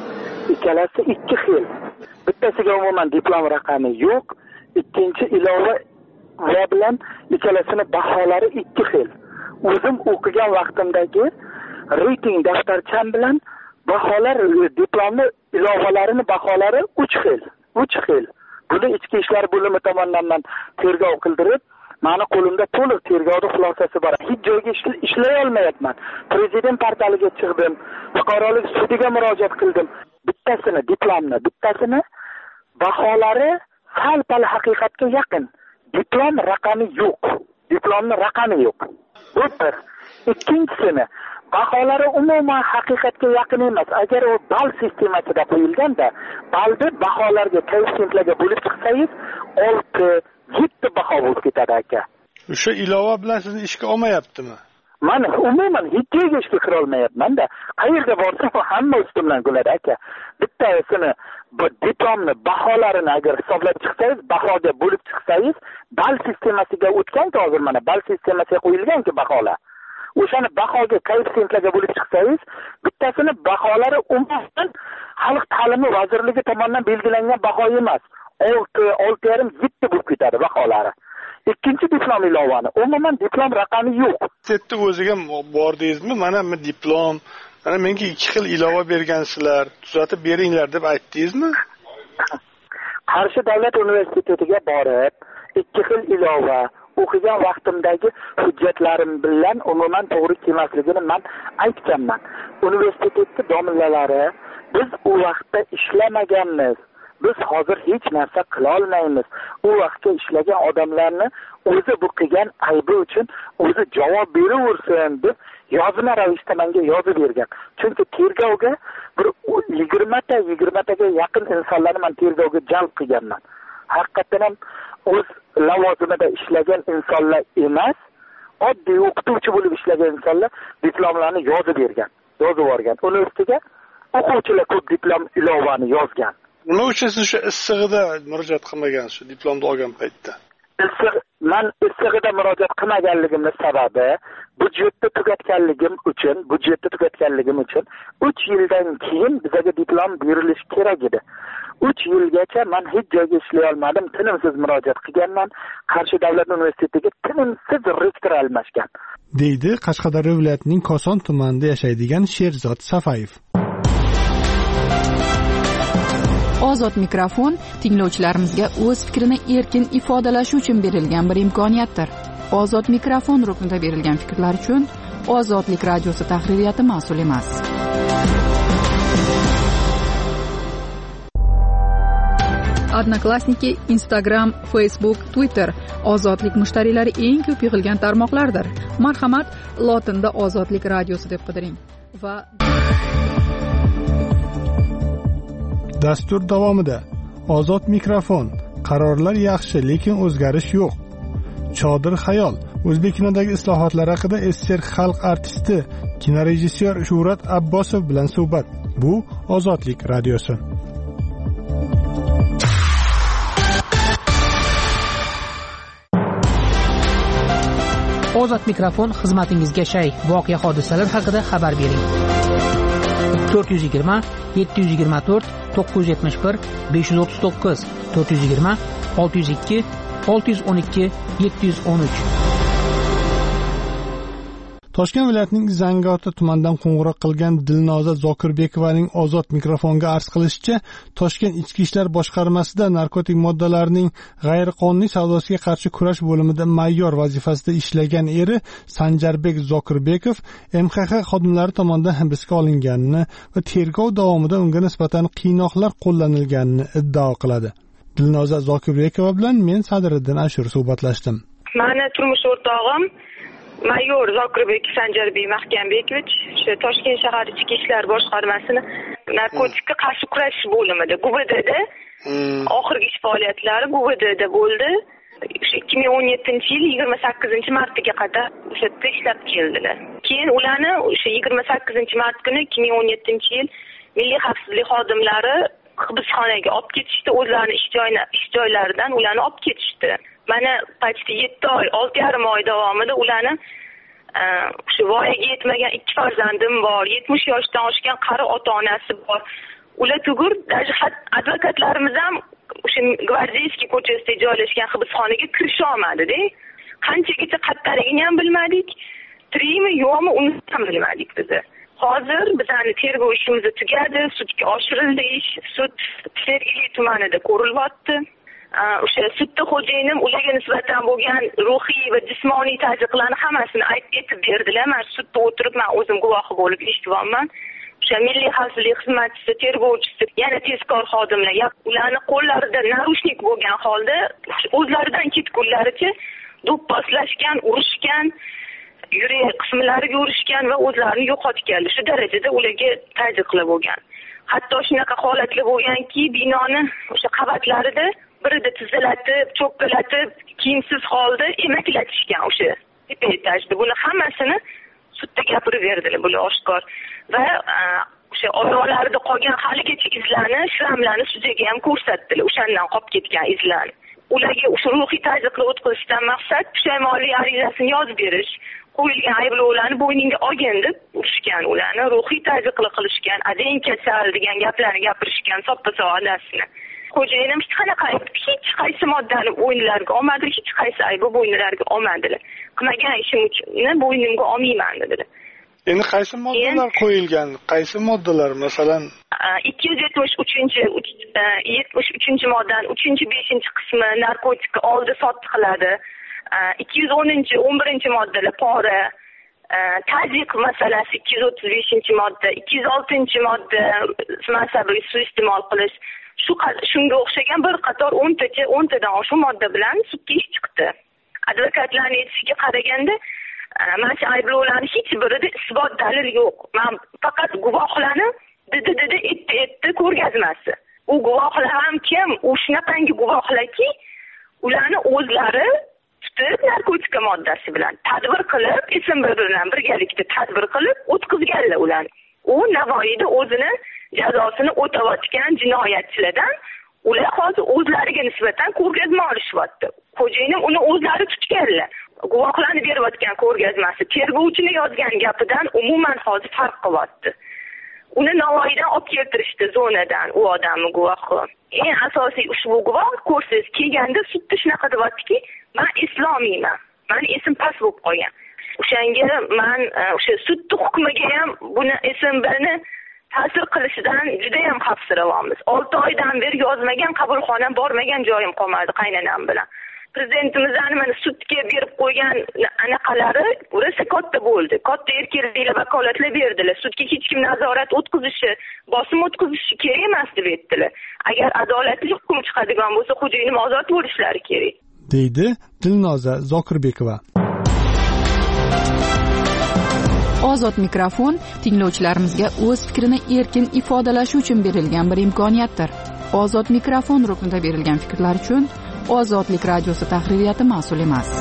Ikkalasi ikki xil. Bittasiga umuman diplom raqami yo'q, ikkinchi ilova va bilan ikkalasini baholari ikki xil. O'zim o'qigan vaqtimdagi reyting daftarcham bilan baholar, diplomni ilovalarini baholari uch xil. uch xil. Buni ichki ishlar bo'limi tomonidan tergov qildirib, meni qo'limda to'liq tergovning xulosasi bor. Hech joyga ishlay olmayapman. Prezident portaliga chiqdim, fuqarolik sudiga murojaat qildim. Bittasini diplomni, bittasini baholari sal-pal haqiqatga yaqin. Diplom raqami yo'q. Diplomning raqami yo'q. Bu bir. Ikkinchisini baholari umuman haqiqatga yaqin emas. Agar u ball sistemasida qo'yilganda, balda baholarga, koeffitsiyentlarga bo'lib chiqsangiz, olti yetti baho bo'lib ketadi aka. O'sha ilova bilan sizni ishga olmayaptimi? Mana umuman hech joyga ishga kira olmayapman-da. Qayerga borsam hamma ustimdan kuladi aka. Bittasini bu diplomni baholarini agar hisoblab chiqsangiz, bahoga bo'lib chiqsangiz, ball sistemasiga o'tgan-ku hozir mana ball sistemasiga qo'yilgan-ku baholar. O'shani bahoga, koeffitsiyentlarga bo'lib chiqsangiz, bittasini baholari umuman Xalq ta'limi vazirligi tomonidan belgilangan baho emas. olti, olti yarim, yetti bo'lib ketadi baholari. Ikkinchi diplom ilovani, umuman diplom raqami yo'q. Setni o'ziga bordingizmi? Mana men diplom, mana menga ikki xil ilova bergansizlar, tuzatib beringlar deb aytdingizmi? Qarshi davlat universitetiga borib, ikki xil ilova o'qigan vaqtimdagi hujjatlarim bilan umuman to'g'ri kelmasligini men aytganman. Universitetning domlalari biz u vaqtda ishlamaganmiz. biz hozir hech narsa qila olmaymiz. U vaqtda ishlagan odamlarni o'zi bu qilgan aybi uchun o'zi javob beraversin deb yozma ravishda menga yozib bergan. Chunki tergovga bir yigirma ta yigirma taga yaqin insonlarni men tergovga jalb qilganman. Haqiqatan ham o'z lavozimida ishlagan insonlar emas, oddiy o'qituvchi bo'lib ishlagan insonlar diplomlarni yozib bergan, yozib yuborgan. Uning ustiga o'quvchilar ko'p diplom ilovani yozgan. Nima uchun siz shu issig'ida murojaat qilmagansiz shu diplomni olgan paytda? Issiq, men issig'ida murojaat qilmaganligimning sababi budjetni tugatganligim uchun, budjetni tugatganligim uchun uch yildan keyin bizga diplom berilishi kerak edi. uch yilgacha men hech joyga ishlay olmadim, tinimsiz murojaat qilganman. Qarshi davlat universitetiga tinimsiz rektor almashgan. deydi Qashqadaryo viloyatining Koson tumanida yashaydigan Sherzod Safayev. Ozod mikrofon tinglovchilarimizga o'z fikrini erkin ifodalashi uchun berilgan bir imkoniyatdir. Ozod mikrofon ruknida berilgan fikrlar uchun Ozodlik radiosi tahririyati mas'ul emas. Odnoklassniki, Instagram, Facebook, Twitter Ozodlik mushtariylari eng ko'p yig'ilgan tarmoqlardir. Marhamat, lotinda Ozodlik radiosi deb qidiring va Dastur davomida Ozod mikrofon, qarorlar yaxshi, lekin o'zgarish yo'q. Chodir Xayol, O'zbek kinodagi islohotlar haqida S S R xalq artisti, kinorejissyor Shuhrat Abbosov bilan suhbat. Bu Ozodlik radiosi. Ozod mikrofon xizmatingizga shay. Voqea hodisalar haqida xabar bering. to'rt yuz yigirma yetti yuz yigirma to'rt to'qqiz yuz yetmish bir besh yuz o'ttiz to'qqiz to'rt yuz yigirma olti yuz ikki olti yuz o'n ikki yetti yuz o'n uch. Toshkent viloyatining Zangiota tumanidan qo'ng'iroq qilgan Dilnoza Zokirbekovaning Ozod mikrofonga arz qilishicha, Toshkent ichki ishlar boshqarmasida narkotik moddalarning g'ayriqonuniy savdosiga qarshi kurash bo'limida mayor vazifasida ishlagan eri Sanjarbek Zokirbekov M X X xodimlari tomonidan hibsga olinganini va tergov davomida unga nisbatan qiynoqlar qo'llanilganini iddao qiladi. Dilnoza Zokirbekova bilan men Sadriddin Ashur suhbatlashdim. Meni turmush o'rtog'im Mayor Zokirbek Sanjarbek Mahkambekovich o'sha Toshkent shahar ichki ishlar boshqarmasini narkotikka qarshi kurashish bo'limida G U B D'da oxirgi ish faoliyatlari G U B D'da bo'ldi. O'sha ikki ming o'n yettinchi yil yigirma sakkizinchi martga qadar o'sha yerda ishlab keldilar. Keyin ularni o'sha yigirma sakkizinchi mart kuni ikki ming o'n yettinchi yil Milliy xavfsizlik xodimlari hibsxonaga olib ketishdi. O'zlarining ish joyini, ish joylaridan ularni olib ketishdi. Mana почти yetti oy, olti yarim oy davomida ularni shu voyaga yetmagan ikki farzandim bor, yetmish yoshdan oshgan qari ota-onasi bor. Ular tugur, даже advokatlarimiz ham o'sha Gvardeyskiy ko'chasida joylashgan hibsxonaga kirisha olmadi-da. Qanchagacha qattarligini ham bilmadik, tirikmi yo'qmi uni ham bilmadik biz. Hozir bizning tergov ishimiz tugadi, sudga oshirildi ish, sud Sergeli tumanida ko'rilyapti. O'sha sudda xo'jayinim ularga nisbatan bo'lgan ruhiy va jismoniy tazyiqlarni hammasini aytib berdilar. Men sudda o'tirib, men o'zim guvohi bo'lib eshitganman. O'sha milliy xavfsizlik xizmatchisi, tergovchisi, yana tezkor xodimlar, ularni qo'llarida narushnik bo'lgan holda o'zlaridan ketgunlaricha do'pposlashgan, urishgan, yurak qismlariga urishgan va o'zlarini yo'qotganlar. Shu darajada ularga tazyiqlar bo'lgan. Hatto shunaqa holatlar bo'lganki, binoni o'sha qavatlarida birida tizilatib, cho'kkalatib, kiyimsiz holda emaklatishgan o'sha tepa etajda. Buni hammasini sudda gapirib berdilar, bular oshkor. Va o'sha oyoqlarida qolgan haligacha izlarni, shramlarni sudyaga ham ko'rsatdilar, o'shandan qolib ketgan izlarni. Ularga o'sha ruhiy tazyiqlar o'tkazishdan maqsad pushaymonlik arizasini yozib berish, qo'yilgan ayblovlarni bo'yningga olgin deb urishgan, ularni ruhiy tazyiqlar qilishgan, adang kasal degan gaplarni gapirishgan, soppa-sog' adasini. Xo'jayinim hech qanaqa hech qaysi moddani bo'ynilariga olmadilar, hech qaysi aybi bo'ynilariga olmadilar. Qilmagan ishim uchun bo'ynimga olmayman dedilar. Endi qaysi moddalar qo'yilgan? Qaysi moddalar, masalan? ikki yuz yetmish uchinchi yetmish uchinchi moddaning uchinchi beshinchi qismi narkotikka oldi sotdi qiladi. ikki yuz o'ninchi o'n birinchi moddalar pora, tazyiq masalasi ikki yuz o'ttiz beshinchi modda, ikki yuz oltinchi modda masabiy suiiste'mol qilish, shu shunga o'xshagan bir qator o'ntacha o'ntadan oshiq modda bilan sudga ish chiqdi. Advokatlarning aytishiga qaraganda mana shu ayblovlarning hech birida isbot dalil yo'q. Men faqat guvohlarni didi didi etdi etdi ko'rgazmasi. U guvohlar ham kim? U shunaqangi guvohlarki, ularni o'zlari tutib narkotika moddasi bilan tadbir qilib, ism bilan birgalikda tadbir qilib o'tkazganlar ularni. U Navoiyda o'zini jazosini o'tayotgan jinoyatchilardan ular hozir o'zlariga nisbatan ko'rgazma olishyapti. Xo'jayinim uni o'zlari tutganlar. Guvohlarni berayotgan ko'rgazmasi tergovchini yozgan gapidan umuman hozir farq qilyapti. Uni Navoiydan olib keltirishdi zonadan u odamni guvohi. Eng asosiy ushbu guvoh ko'rsiz kelganda sudda shunaqa deyaptiki, men islomiyman. Men esim pas bo'lib qolgan. O'shanga men o'sha sudda hukmiga ham buni esim birini ta'sir qilishidan juda ham xavfsirayapmiz. olti oydan beri yozmagan, qabulxonam bormagan joyim qolmadi qaynanam bilan. Prezidentimizdan mana sudga berib qo'ygan anaqalari rosa katta bo'ldi. Katta erkinliklar vakolatlar berdilar. Sudga hech kim nazorat o'tkazishi, bosim o'tkazishi kerak emas deb aytdilar. Agar adolatli hukm chiqadigan bo'lsa, xo'jayinim ozod bo'lishlari kerak, deydi Dilnoza Zokirbekova. Ozod mikrofon tinglovchilarimizga o'z fikrini erkin ifodalashi uchun berilgan bir imkoniyatdir. Ozod mikrofon ruknida berilgan fikrlar uchun Ozodlik radiosi tahririyati mas'ul emas.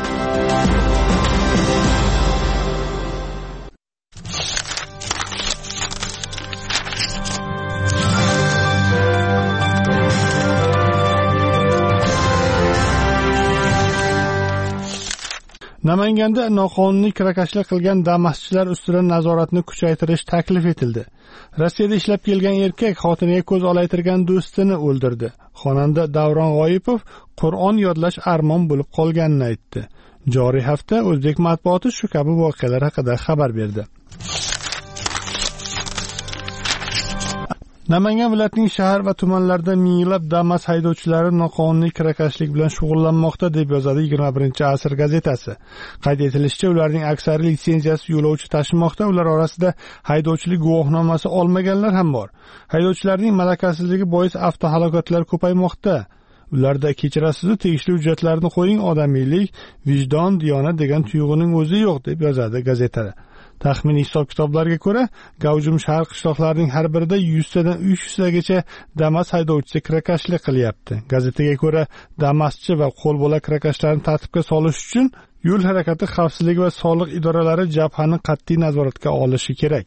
Namanganda noqonuniy kirakashlik qilgan Damas'chilar ustidan nazoratni kuchaytirish taklif etildi. Rossiyada ishlab kelgan erkak xotiniga ko'z olaytirgan do'stini o'ldirdi. Xonanda Davron G'oyipov Qur'on yodlash armon bo'lib qolganini aytdi. Joriy hafta o'zbek matbuoti shu kabi voqealar haqida xabar berdi. Namangan viloyatining shahar va tumanlarida minglab Damas haydovchilari noqonuniy kirakashlik bilan shug'ullanmoqda deb yozadi yigirma birinchi asr gazetasi. Qayd etilishicha, ularning aksari litsenziyasi yo'lovchi tashimoqda, ular orasida haydovchilik guvohnomasi olmaganlar ham bor. Haydovchilarning malakasizligi bois avtohalokatlar ko'paymoqda. Ularda kechirasiz, tegishli hujjatlarni qo'ying, odamiylik, vijdon, diyonat degan tuyg'uning o'zi yo'q deb yozadi gazetada. Taxminiy hisob-kitoblarga ko'ra, gavjum shahar qishloqlarining har birida yuztadan uch yuztagacha Damas haydovchisi kirakashlik qilyapti. Gazetaga ko'ra, Damaschi va qo'lbola kirakashlarni tartibga solish uchun yo'l harakati xavfsizligi va soliq idoralari jabhani qat'iy nazoratga olishi kerak.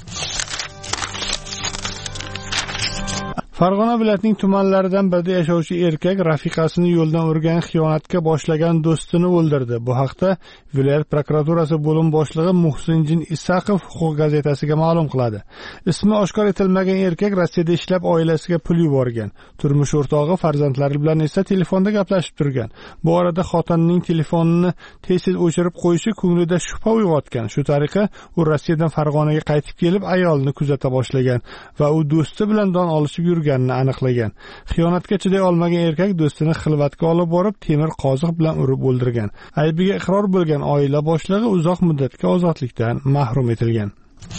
Farg'ona viloyatining tumanlaridan birida yashovchi erkak rafiqasini yo'ldan urgan xiyonatga boshlagan do'stini o'ldirdi. Bu haqda viloyat prokuraturasi bo'lim boshlig'i Muhsinjin Isaqov Huquq gazetasiga ma'lum qiladi. Ismi oshkor etilmagan erkak Rossiyada ishlab oilasiga pul yuborgan. Turmush o'rtog'i farzandlari bilan esa telefonda gaplashib turgan. Bu orada xotinining telefonini tez-tez o'chirib qo'yishi ko'nglida shubha uyg'otgan. Shu tariqa u Rossiyadan Farg'onaga qaytib kelib ayolni kuzata boshlagan va u do'sti bilan don olishib yurgan aniqlagan. Xiyonatga chiday olmagan erkak do'stini xilvatga olib borib, temir qoziq bilan urib o'ldirgan. Aybiga iqror bo'lgan oila boshlig'i uzoq muddatga ozodlikdan mahrum etilgan.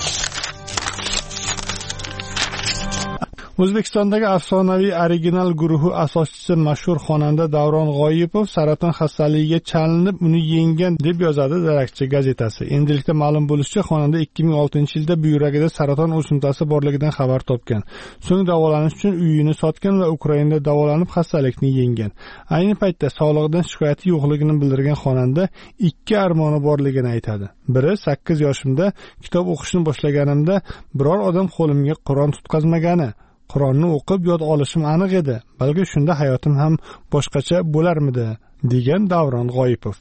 O'zbekistondagi afsonaviy original guruhi asoschisi mashhur xonanda Davron G'oyipov saraton xastaligiga chalinib, uni yenggan deb yozadi Darakchi gazetasi. Endilikda ma'lum bo'lishicha, xonanda ikki ming oltinchi yilda buyuragida saraton o'simtasi borligidan xabar topgan. So'ng davolanish uchun uyini sotgan va Ukrainada davolanib xastalikni yenggan. Ayni paytda sog'lig'idan shikoyati yo'qligini bildirgan xonanda ikki armoni borligini aytadi. Biri sakkiz yoshimda kitob o'qishni boshlaganimda biror odam qo'limga Qur'on tutqazmagani. Qur'onni o'qib yod olishim aniq edi. Balki shunda hayotim ham boshqacha bo'larmidi, degan Davron G'oyipov.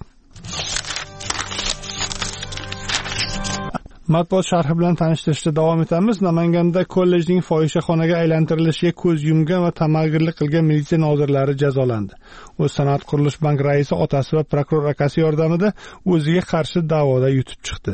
Matbuot sharhi bilan tanishtirishda davom etamiz. Namanganda kollejning fohishaxonaga aylantirilishiga ko'z yumgan va tamagirlik qilgan militsiya nozirlari jazolandi. O'z sanoat qurilish bank raisi otasi va prokuror akasi yordamida o'ziga qarshi da'voda yutib chiqdi.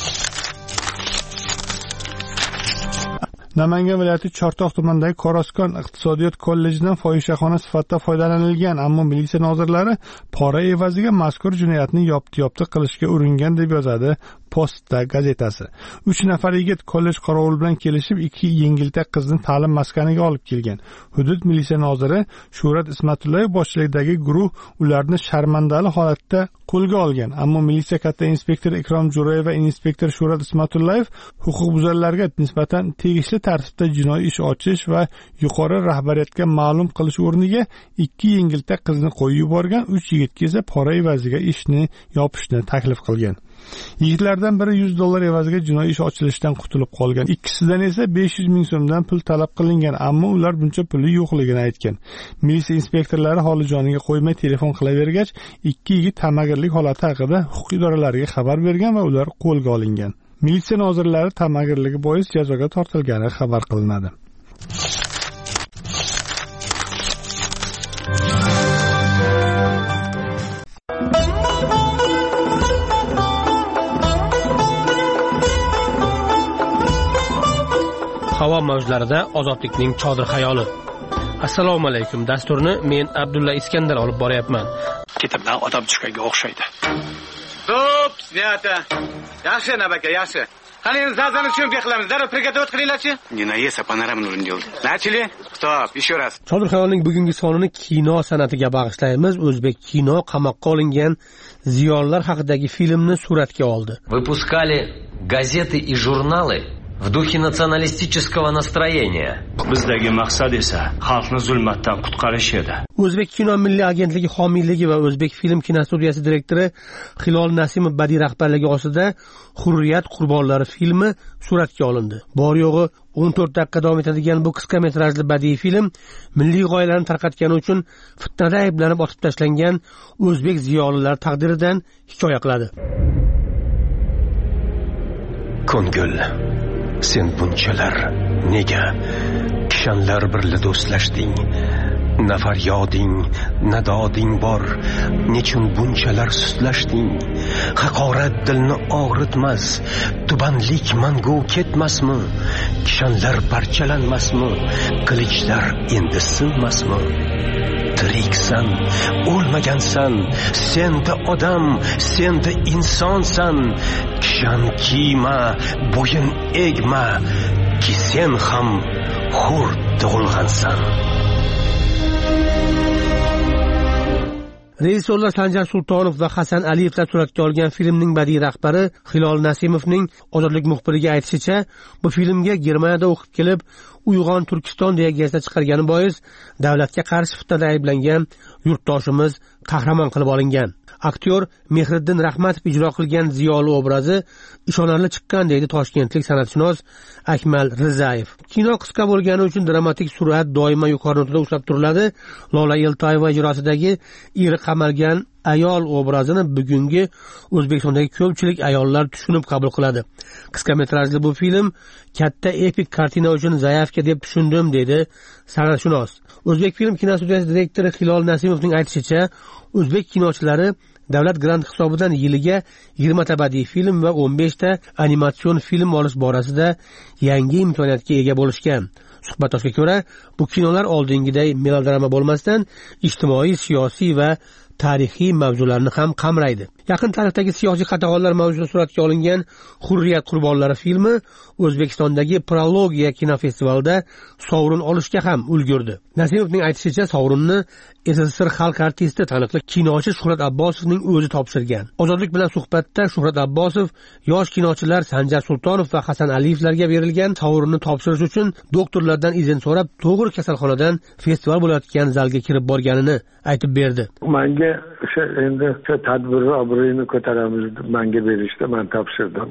Namangan viloyati Chortoq tumanidagi Qoraskon iqtisodiyot kollejidan fohishaxona sifatida foydalanilgan, ammo militsiya nozirlari pora evaziga mazkur jinoyatni yopti-yopti qilishga uringan deb yozadi Posta gazetasi. uch nafar yigit kollej qorovuli bilan kelishib ikki yengiltak qizni ta'lim maskaniga olib kelgan. Hudud militsiya noziri Shuhrat Ismatullayev boshchiligidagi guruh ularni sharmandali holatda qo'lga olgan. Ammo militsiya katta inspektori Ikrom Jo'rayev va inspektor Shuhrat Ismatullayev huquqbuzarlarga nisbatan tegishli tartibda jinoiy ish ochish va yuqori rahbariyatga ma'lum qilish o'rniga ikki yengiltak qizni qo'yib yuborgan, uch yigitga esa pora evaziga ishni yopishni taklif qilgan. Yigitlardan biri yuz dollar evaziga jinoiy ish ochilishidan qutulib qolgan. Ikkisidan esa besh yuz ming so'mdan pul talab qilingan, ammo ular buncha puli yo'qligini aytgan. Militsiya inspektorlari holi joniga qo'ymay telefon qilavergach, ikki yigit tamagirlik holati haqida huquq idoralariga xabar bergan va ular qo'lga olingan. Militsiya nozirlari tamagirligi bois jazoga tortilgani xabar qilinadi. Havo mavjlarida ozodlikning chodir xayoli. Assalomu alaykum. Dasturni men Abdulla Iskandar olib boryapman. Ketibdan odam tushganga o'xshaydi. Stop, snято. Yaxshi nabaka, yaxshi. Qani endi zazani tushunib qilamiz. Darrov prigotovat qilinglar-chi. Не наеса панорамный o'rin делать. Начали? Stop, еще раз. Chodir xayolning bugungi sonini kino san'atiga bag'ishlaymiz. O'zbek kino qamoqqa olingan ziyolilar haqidagi filmni suratga oldi. Выпускали газеты и журналы в духе националистического настроения. Bizdagi maqsad esa xalqni zulmatdan qutqarish edi. O'zbek kino milliy agentligi homiyligi va O'zbek film kinostudiyasi direktori Hilol Nasimov badiiy rahbarligi ostida Hurriyat qurbonlari filmi suratga olindi. Bor yo'g'i o'n to'rt daqiqa davom etadigan bu qisqa metrajli badiiy film milliy g'oyalarni tarqatgani uchun fitnada ayblanib otib tashlangan o'zbek ziyolilar taqdiridan hikoya qiladi. Ko'ngil, sen bunchalar nega kishanlar birla do'stlashding? Nafar yoding, nadoding bor, nechun bunchalar sustlashding? Haqorat dilni og'ritmas, tubanlik mangu ketmasmi? Kishanlar parchalanmasmi? Qilichlar endi sinmasmi? Tiriksan, o'lmagansan, senda odam, senda insonsan. Kishan kiyma, bo'yin egma, ki sen ham hur tug'ilgansan. Rejissyorlar Sanjar Sultonov va Hasan Aliyevlar suratga olgan filmning badiiy rahbari Hilol Nasimovning ozodlik muxbiriga aytishicha, bu filmga Germaniyada o'qib kelib, Uyg'on Turkiston deya gazeta chiqargani bois davlatga qarshi fitnada ayblangan yurtdoshimiz qahramon qilib olingan. Aktyor Mehriddin Rahmatov ijro qilgan ziyoli obrazi ishonarli chiqqan deydi toshkentlik san'atshunos Akmal Rizayev. Kino qisqa bo'lgani uchun dramatik sur'at doimo yuqori nuqtada ushlab turiladi. Lola Eltoyeva ijrosidagi eri qamalgan ayol obrazini bugungi O'zbekistondagi ko'pchilik ayollar tushunib qabul qiladi. Qisqa metrajli bu film katta epik kartina uchun zaifga deb tushundim deydi san'atshunos. O'zbek film kinostudiyasi direktori Hilol Nasimovning aytishicha, o'zbek kinochilari davlat grant hisobidan yiliga yigirma ta badiiy film va o'n besh ta animatsion film olish borasida yangi imkoniyatga ega bo'lishgan. Suhbatdoshga ko'ra, bu kinolar oldingiday melodrama bo'lmasdan ijtimoiy, siyosiy va tarixiy mavzularni ham qamraydi. Yaqin tarixdagi siyosiy qatag'onlar mavzuida suratga olingan Hurriyat qurbonlari filmi O'zbekistondagi Prologiya kinofestivalida sovrin olishga ham ulgurdi. Nasimovning aytishicha, sovrinni S S S R xalq artisti, taniqli kinochi Shuhrat Abbosovning o'zi topshirgan. Ozodlik bilan suhbatda Shuhrat Abbosov yosh kinochilar Sanjar Sultonov va Hasan Aliyevlarga berilgan sovrinni topshirish uchun doktorlardan izn so'rab, to'g'ri kasalxonadan festival bo'layotgan zalga kirib borganini aytib berdi. Menga o'sha endi tadbirni obro'yini ko'taramiz, menga berishdi, men topshirdim.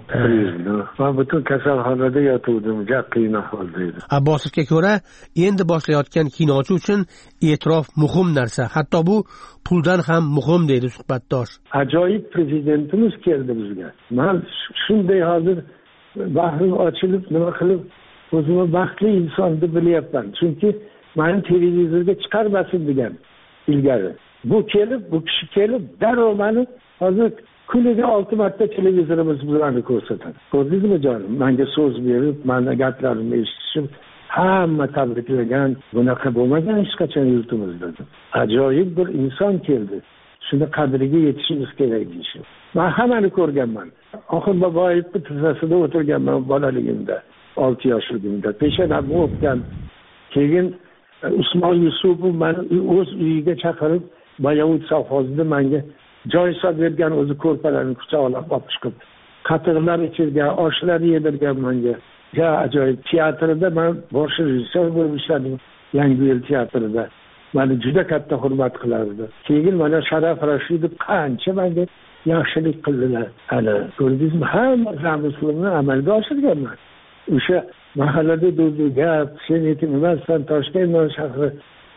Men butun kasalxonada yotuvdim, juda qiyin ahvolda edim. Abbosovga ko'ra, endi boshlayotgan kinochi uchun e'tirof muhim narsa, hatto bu puldan ham muhim deydi suhbatdosh. Ajoyib prezidentimiz keldi bizga. Men shunday hozir bahrim ochilib, nima qilib o'zimni baxtli inson deb bilyapman. Chunki meni televizorga chiqarmasin degan ilgari. Bu kelib, bu kishi kelib, darrov meni hozir kuniga olti marta televizorimiz bilan ko'rsatadi. Ko'rdingizmi jonim? Menga so'z berib, meni gaplarimni eshitishim, hamma tabriklagan, bunaqa bo'lmagan hech qachon yurtimizda. Ajoyib bir inson keldi. Shuni qadriga yetishimiz kerak deyishim. man hammani ko'rganman. Oxir Boboyevni tizzasida o'tirganman bolaligimda, olti yoshligimda. Peshanamni o'pgan. Keyin Usmon Yusupov meni o'z uyiga chaqirib, Bayovut sovxozida menga joy solib bergan, o'zi ko'rpalarni quchoqlab olib chiqib, qatiqlar ichirgan, oshlar yedirgan menga. Ja, ajoyib. Teatrda men bosh rejissor bo'lib ishladim, Yangi yil teatrida. Meni juda katta hurmat qilardi. Keyin mana Sharaf Rashidov qancha menga yaxshilik qildilar. Ana, ko'rdingizmi? Hamma zamishlarni amalga oshirganman. O'sha mahallada do'du gap, sen aytib emassan, Toshkent shahri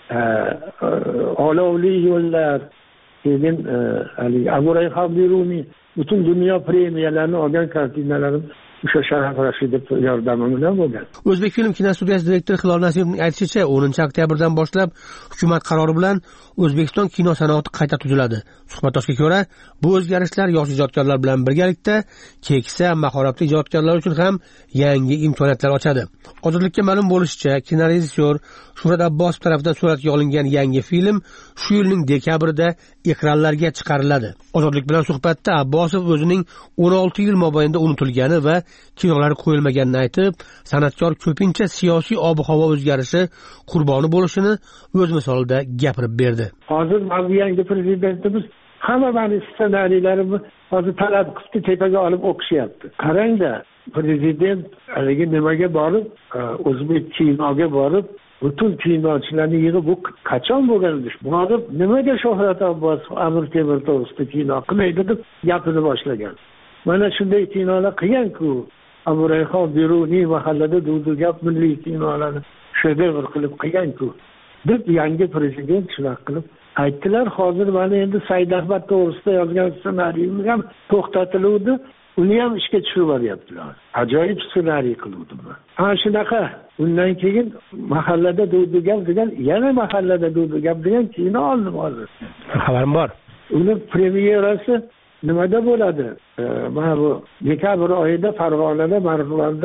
olovli yo'llar, keyin haligi Aburay Xabiruni butun dunyo premiyalarini olgan kartinalarim o'sha Sharaf Rashidov yordami bilan bo'lgan. O'zbek film kinostudiyasi direktori Hilol Nasimovning aytishicha, o'ninchi oktyabrdan boshlab hukumat qarori bilan O'zbekiston kino sanoati qayta tuziladi. Suhbatdoshga ko'ra, bu o'zgarishlar yosh ijodkorlar bilan birgalikda keksa, mahoratli ijodkorlar uchun ham yangi imkoniyatlar ochadi. Ozodlikka ma'lum bo'lishicha, kinorejissyor Shuhrat Abbosov tomonidan suratga olingan yangi film shu yilning dekabrida ekranlarga chiqariladi. Ozodlik bilan suhbatda Abbosov o'zining o'n olti yil mobaynida unutilgani va kinolari qo'yilmaganini aytib, san'atkor ko'pincha siyosiy ob-havo o'zgarishi qurboni bo'lishini o'z misolida gapirib berdi. Hozir mana yangi prezidentimiz hamma meni ssenariylarimni hozir talab qilib tepaga olib o'qishyapti. Qarangda, prezident haligi nimaga borib, o'zbek kinoga borib, butun kinochilarni yig'ib, bu qachon bo'lgan ish? Borib, nimaga Shuhrat Abbosov Amir Temur to'g'risida kino qilmaydi deb gapini boshlagan. Mana shunday kinolar qilgan-ku. Abu Rayhon Biruni mahallada duvdu gap milliy kinolarni shedevr qilib qilgan-ku. Deb yangi prezident shunaqa qilib aytdilar. Hozir mana endi Said Ahmad to'g'risida yozgan ssenariyim ham to'xtatiluvdi. Uni ham ishga tushirib yuryaptilar. Ajoyib ssenariy qiluvdim men. Ana shunaqa. Undan keyin mahallada duvdu gap degan, yana mahallada duvdu gap degan kino oldim hozir. Xabarim bor. Uni premyerasi nimada bo'ladi? Mana bu dekabr oyida Farg'onada, Marg'ilonda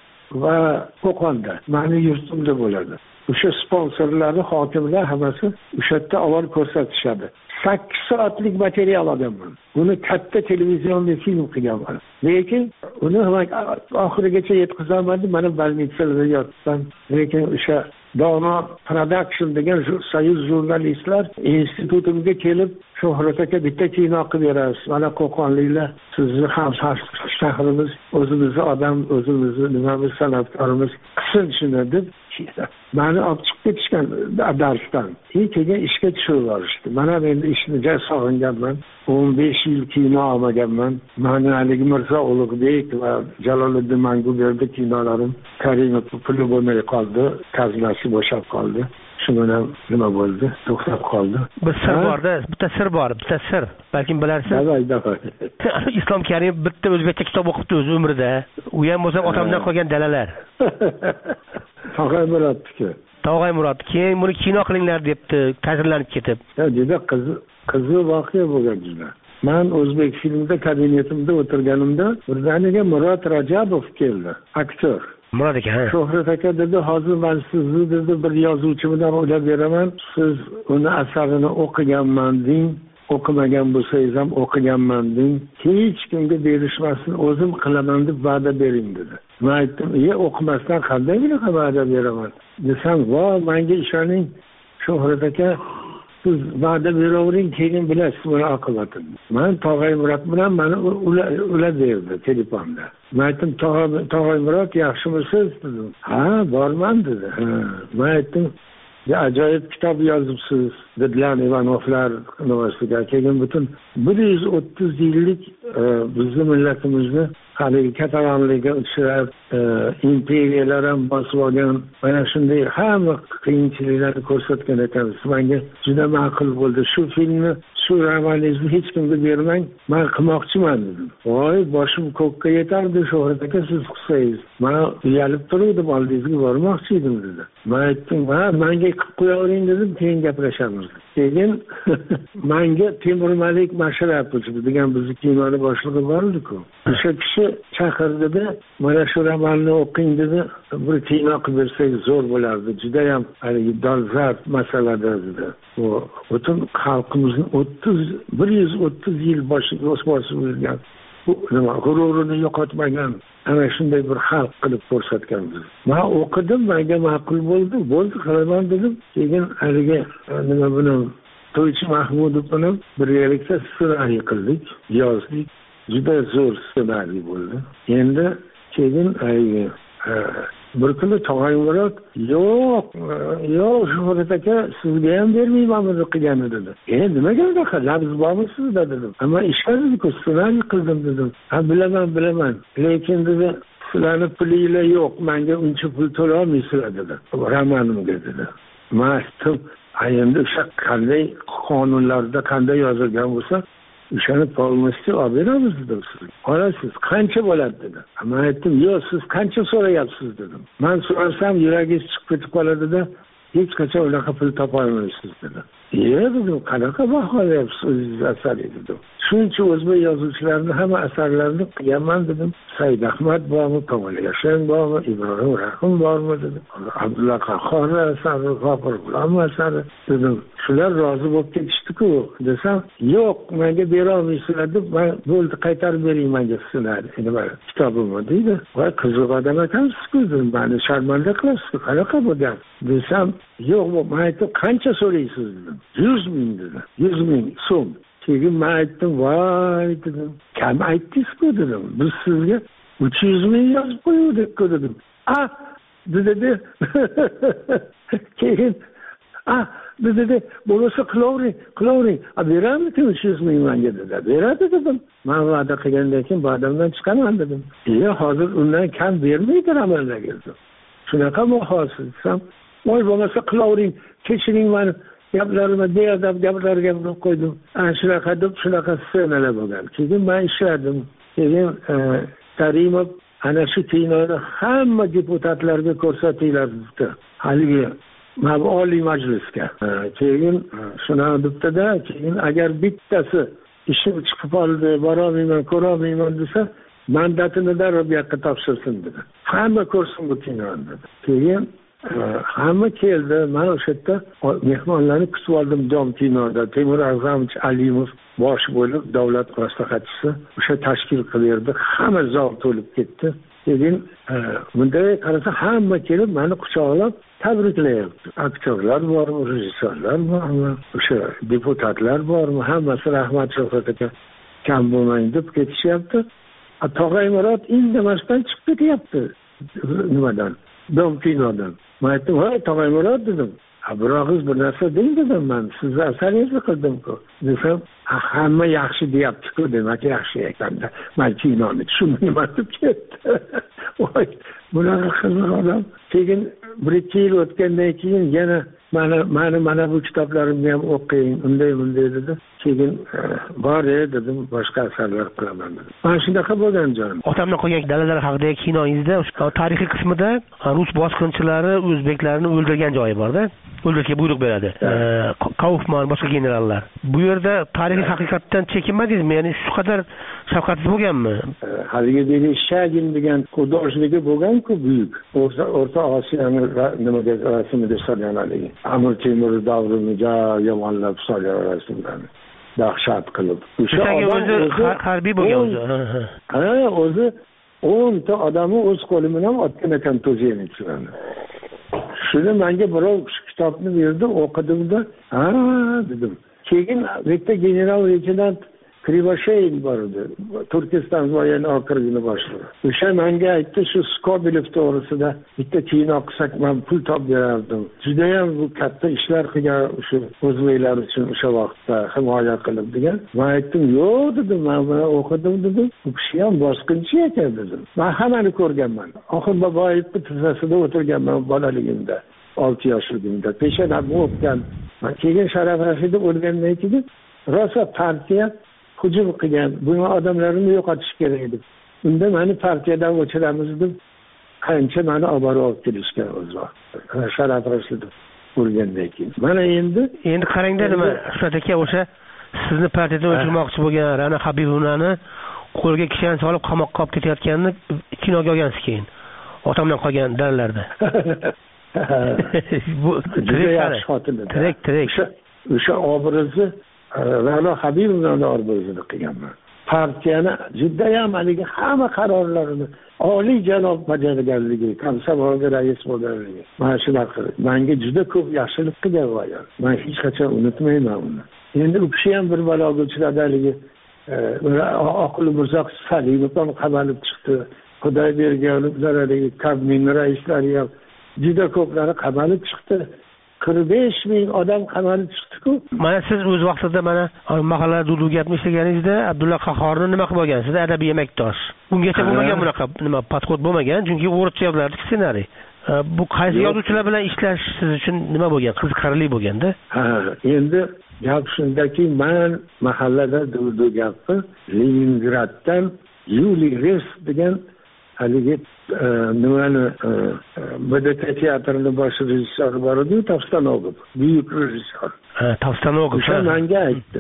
va Qo'qonda, meni yurtimda bo'ladi. O'sha sponsorlarni, hokimlar hammasi o'sha yerda avval ko'rsatishadi. sakkiz soatlik material olganman. Uni katta televizionli film qilganman. Lekin uni oxirigacha yetkazolmadim. Mana больницada yotdim. Lekin o'sha Dono Production degan Soyuz jurnalistlar institutimga kelib, Shuhrat aka bitta kino qilib berasiz. Mana Qo'qonliklar, sizni ham shahrimiz, o'zimizni odam, o'zimizni nimamiz, san'atkorimiz qilsin shuni deb meni olib chiqib ketishgan darsdan. Keyin ishga tushirib yuborishdi. Mana men ishni juda sog'inganman. o'n besh yil kino olmaganman. Mani haligi Mirzo Ulug'bek va Jaloliddin Manguberdi kinolarim Karimov puli bo'lmay qoldi, kaznasi bo'shab qoldi. Shu bilan nima bo'ldi? To'xtab qoldi. Bir sir borda, bitta sir bor, bitta sir. Balkim bilarsiz. Davay, davay. Islom Karimov bitta o'zbekcha kitob o'qibdi o'z umrida. U ham bo'lsa otamdan qolgan dalalar. Tog'ay Murodniki. Tog'ay Murod. Keyin buni kino qilinglar debdi, ta'sirlanib ketib. Ha, juda qiziq, qiziq voqea bo'lgan juda. Men o'zbek filmida kabinetimda o'tirganimda birdaniga Murod Rajabov keldi, aktyor. Murod aka. Shuhrat aka dedi, hozir men sizni dedi bir yozuvchi bilan o'ylab beraman. Siz uni asarini o'qiganman deng. O'qimagan bo'lsangiz ham o'qiganman deng. Hech kimga berishmasin, o'zim qilaman deb va'da bering dedi. Men aytdim, "Ye, o'qimasdan qanday bunaqa va'da beraman?" Desam, "Voy, menga ishoning, Shuhrat aka, siz va'da beravering, keyin bilasiz buni oqibatini." Men Tog'ay Murod bilan meni ular berdi telefonda. Men aytdim, "Tog'ay Murod, yaxshimisiz?" dedim. "Ha, borman" dedi. "Ha." Men aytdim, "Ajoyib kitob yozibsiz" dedilar Ivanovlar universitetiga. Keyin butun bir yuz o'ttiz yillik bizning millatimizni haligi katalonlarga uchrab, imperiyalar ham bosib olgan, mana shunday hamma qiyinchiliklarni ko'rsatgan ekansiz. Menga juda ma'qul bo'ldi. Shu filmni, shu romaningizni hech kimga bermang, men qilmoqchiman dedim. Voy, boshim ko'kka yetardi, Shuhrat aka, siz qilsangiz. Men uyalib turuvdim, oldingizga bormoqchi edim dedi. Men aytdim, "Ha, menga qilib qo'yavering" dedim, keyin gaplashamiz. Keyin menga Temur Malik Mashrapov degan bizni kinoda filiali boshlig'i bor edi-ku. O'sha kishi chaqirdida, mana shu romanni o'qing dedi, bir kino qilib bersak zo'r bo'lardi. Juda ham haligi dolzarb masalada dedi. Bu butun xalqimizni o'ttiz bir yuz o'ttiz yil boshiga bosib yurgan, bu nima g'ururini yo'qotmagan ana shunday bir xalq qilib ko'rsatganmiz. Men o'qidim, menga ma'qul bo'ldi, bo'ldi qilaman dedim. Keyin haligi nima buni To'ychi Mahmudov bilan birgalikda ssenariy qildik, yozdik. Juda zo'r ssenariy bo'ldi. Endi keyin haligi bir kuni Tog'aymurat yo'q, yo'q Shuhrat aka sizga ham bermayman buni qilgani dedi. E nimaga unaqa labz bormi sizda dedim. Ammo ishqilib ssenariy qildim dedim. Ha bilaman, bilaman. Lekin dedi sizlarning pulingiz yo'q, menga uncha pul to'la olmaysizlar dedi. Romanimga dedi. Men aytdim, endi o'sha qanday qonunlarda qanday yozilgan bo'lsa o'shani polностью olib beramiz dedim sizga. Olasiz, qancha bo'ladi dedi. Men aytdim, yo'q, siz qancha so'rayapsiz dedim. Men so'rasam yuragingiz chiqib ketib qoladi-da, hech qachon unaqa pul topa olmaysiz dedi. Yo'q dedim, qanaqa baholayapsiz o'zingiz asarni dedim. Shuncha o'zbek yozuvchilarini hamma asarlarini qilganman dedim. Said Ahmad bormi, Kamol Yashin bormi, Ibrohim Rahim bormi dedim. Abdulla Qahhor asari, G'afur G'ulom asari dedim. Shular rozi bo'lib ketishdi-ku desam, yo'q, menga bera olmaysizlar deb, men bo'ldi qaytarib bering menga ssenariy. Nima kitobimni deydi. Voy qiziq odam ekansiz-ku dedim. Meni sharmanda qilasiz-ku, qanaqa bu gap desam, yo'q, men aytdim, qancha so'raysiz dedim. yuz ming dedi. yuz ming so'm. Keyin men aytdim, voy dedim, kam aytdingiz-ku dedim. Biz sizga uch yuz ming yozib qo'yuvdik-ku dedim. Ah, dedi. Keyin ah, dedi, bo'lsa qilavering, qilavering. A beramizmi uch yuz ming menga dedi. Beradi dedim. Men va'da qilgandan keyin badamdan chiqaman dedim. E, hozir undan kam bermaydi amaldaga dedim. Shunaqa muhosiz desam, voy bo'lmasa qilavering, kechiring meni. Gaplarimni beadab gaplarga urib qo'ydim. Ana shunaqa deb shunaqa ssenalar bo'lgan. Keyin men ishladim. Keyin Karimov ana shu kinoni hamma deputatlarga ko'rsatinglar dedi. Haligi mana Oliy Majlisga. Keyin shuni debdi-da, keyin agar bittasi ishim chiqib qoldi, borolmayman, ko'rolmayman desa, mandatini darrov bu yoqqa topshirsin dedi. Hamma ko'rsin bu kinoni dedi. Keyin hamma keldi. Men o'sha yerda mehmonlarni kutib oldim Dom kinoda. Temur A'zamich Alimov bosh bo'lib davlat maslahatchisi o'sha tashkil qildi. Hamma zal to'lib ketdi. Keyin bunday qarasa hamma kelib meni quchoqlab tabriklayapti. Aktyorlar bormi, rejissyorlar bormi, o'sha deputatlar bormi, hammasi rahmat Shuhrat aka kam bo'lmang deb ketishyapti. Tog'aymurat indamasdan chiqib ketyapti nimadan, Dom kinodan. Men aytdim, "Voy Tog'aymurat" dedim. "Biroqiz bir narsa deng" dedim men. Sizni asaringizni qildim-ku. Desam, "Hamma yaxshi deyapti-ku, demak yaxshi ekanda. Men kinoni tushunmayman" deb ketdi. Voy, bunaqa qiziq odam. Keyin bir ikki yil o'tgandan keyin yana mana mana mana bu kitoblarimni ham o'qing, unday bunday dedi. Keyin bor dedim, boshqa asarlar qilaman dedim. Mana shunaqa bo'lgan jonim. Otamdan qolgan dalalar haqidagi kinongizda tarixiy qismida rus bosqinchilari o'zbeklarni o'ldirgan joyi bor-da. O'ldirishga buyruq beradi. Kaufman, boshqa generallar. Bu yerda tarixiy haqiqatdan chekinmadingizmi? Ya'ni shu qadar shafqatsiz bo'lganmi? Haligi Bereshagin degan xudojniki bo'lgan-ku buyuk. O'rta O'rta Osiyoning nimaga rasmida solgan haligi. Amir Temur davriga yomonlab solgan rasmlarni. Dahshat qilib. O'sha o'zi harbiy bo'lgan o'zi. Ha, o'zi o'nta odamni o'z qo'li bilan otgan ekan to'ziyani tushiradi. Shuni menga birov kitobni berdi, o'qidim-da, ha dedim. Keyin bitta general-leytenant Krivosheyin bor edi. Turkiston voyini okrugini boshlig'i. O'sha menga aytdi, shu Skobelev to'g'risida bitta kino qilsak men pul topib berardim. Juda ham bu katta ishlar qilgan o'sha o'zbeklar uchun o'sha vaqtda himoya qilib degan. Men aytdim, "Yo'q" dedim, "men buni o'qidim" dedim. "Bu kishi ham bosqinchi ekan" dedim. Men hammani ko'rganman. Oxir Boboyevning tizzasida o'tirganman bolaligimda. olti yoshligimda. Peshanam o'pgan. Keyin Sharaf Rashidov o'lgandan keyin rosa partiya hujum qilgan. Buni odamlarni yo'qotish kerak edi. Unda meni partiyadan o'chiramiz deb qancha meni olib borib kelishgan o'z vaqtida. Sharaf Rashidov o'lgandan keyin. Mana endi endi qarangda nima Shuhrat aka o'sha sizni partiyadan o'chirmoqchi bo'lgan Ra'no Habibovnani qo'lga kishan solib qamoqqa olib ketayotganini kinoga olgansiz keyin otamdan qolgan daralarda. Bu juda yaxshi xotin edi. Tirik, tirik. O'sha obrazni Ra'no Habibovning obrazini qilganman. Partiyani juda ham haligi hamma qarorlarini oliy janob bajarganligi, komsomolga rais bo'lganligi. Mana shunaqa menga juda ko'p yaxshilik qilgan va men hech qachon unutmayman uni. Endi u kishi ham bir baloga uchradi haligi Oqil Mirzoq Salimov ham qamalib chiqdi. Xudoy berganlar haligi kabmin raislari ham juda ko'plari qamalib chiqdi. qirq besh ming odam qamalib chiqdi-ku. Mana siz o'z vaqtida mana mahalla Dudu gapni ishlaganingizda Abdulla Qahhorni nima qilib olgansiz? Adabiy emekdosh. Bungacha bo'lmagan bunaqa nima podxod bo'lmagan, chunki o'rtcha yoziladi ssenariy. Bu qaysi yozuvchilar bilan ishlash siz uchun nima bo'lgan? Qiziqarli bo'lganda? Ha, endi gap shundaki, men mahallada Dudu gapni Leningraddan Yuli Res degan haligi nimani B D T teatrini bosh rejissyori bor edi, Tavstanogov, buyuk rejissyor. Ha, Tavstanogov. O'sha menga aytdi.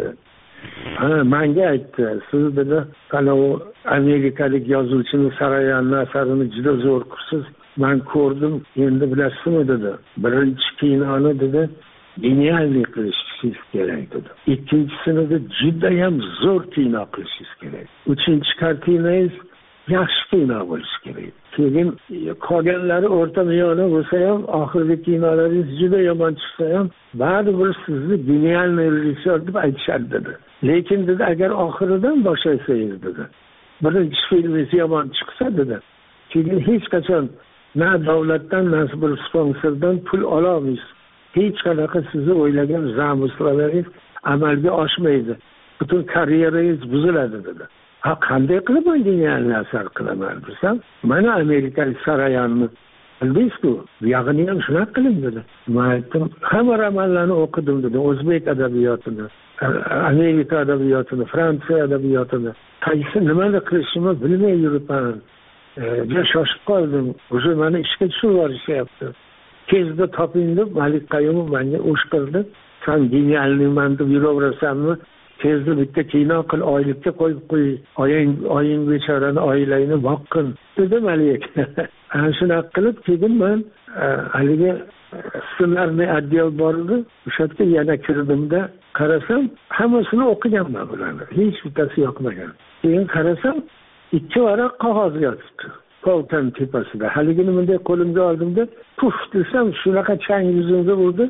Ha, menga aytdi. Siz dedi, qana u amerikalik yozuvchini Sarayanning asarini juda zo'r qilsiz. Men ko'rdim, endi bilasizmi dedi. Birinchi kinoni dedi, geniallik qilishingiz kerak dedi. Ikkinchisini dedi, juda ham zo'r kino qilishingiz kerak. Uchinchi kartinangiz yaxshi kino bo'lishi kerak. Keyin qolganlari o'rta miyona bo'lsa ham, oxirgi kinolaringiz juda yomon chiqsa ham, baribir sizni genialniy rejissyor deb aytishadi dedi. Lekin dedi, agar oxiridan boshlasangiz dedi, birinchi filmingiz yomon chiqsa dedi, keyin hech qachon na davlatdan, na bir sponsordan pul ololmaysiz. Hech qanaqa sizni o'ylagan zamıslaringiz amalga oshmaydi. Butun karyerangiz buziladi dedi. Ha, qanday qilib men genial asar qilaman desam, mana amerikalik Sarayanni bildiz-ku, bu yog'ini ham shunaqa qiling dedi. Men aytdim, hamma romanlarni o'qidim dedi, o'zbek adabiyotini, Amerika adabiyotini, Fransiya adabiyotini, qaysi nimani qilishimni bilmay yuribman. Juda shoshib qoldim. O'sha meni ishga tushirib yuborishyapti. Tezda toping deb Malik Qayumov menga o'shqirdi. Sen genialman deb yuraverasanmi? Tezda bitta kino qil, oylikka qo'yib qo'y. Oying, oying bechorani oilangni boqqin dedi Malik. Ana shunaqa qilib keyin men haligi ssenariy отдел bor edi. O'sha yerga yana kirdimda qarasam, hammasini o'qiganman bularni. Hech bittasi yoqmagan. Keyin qarasam, ikki varaq qog'oz yotibdi. Poltan tepasida. Haligini bunday qo'limga oldimda, puf desam, shunaqa chang yuzimga urdi.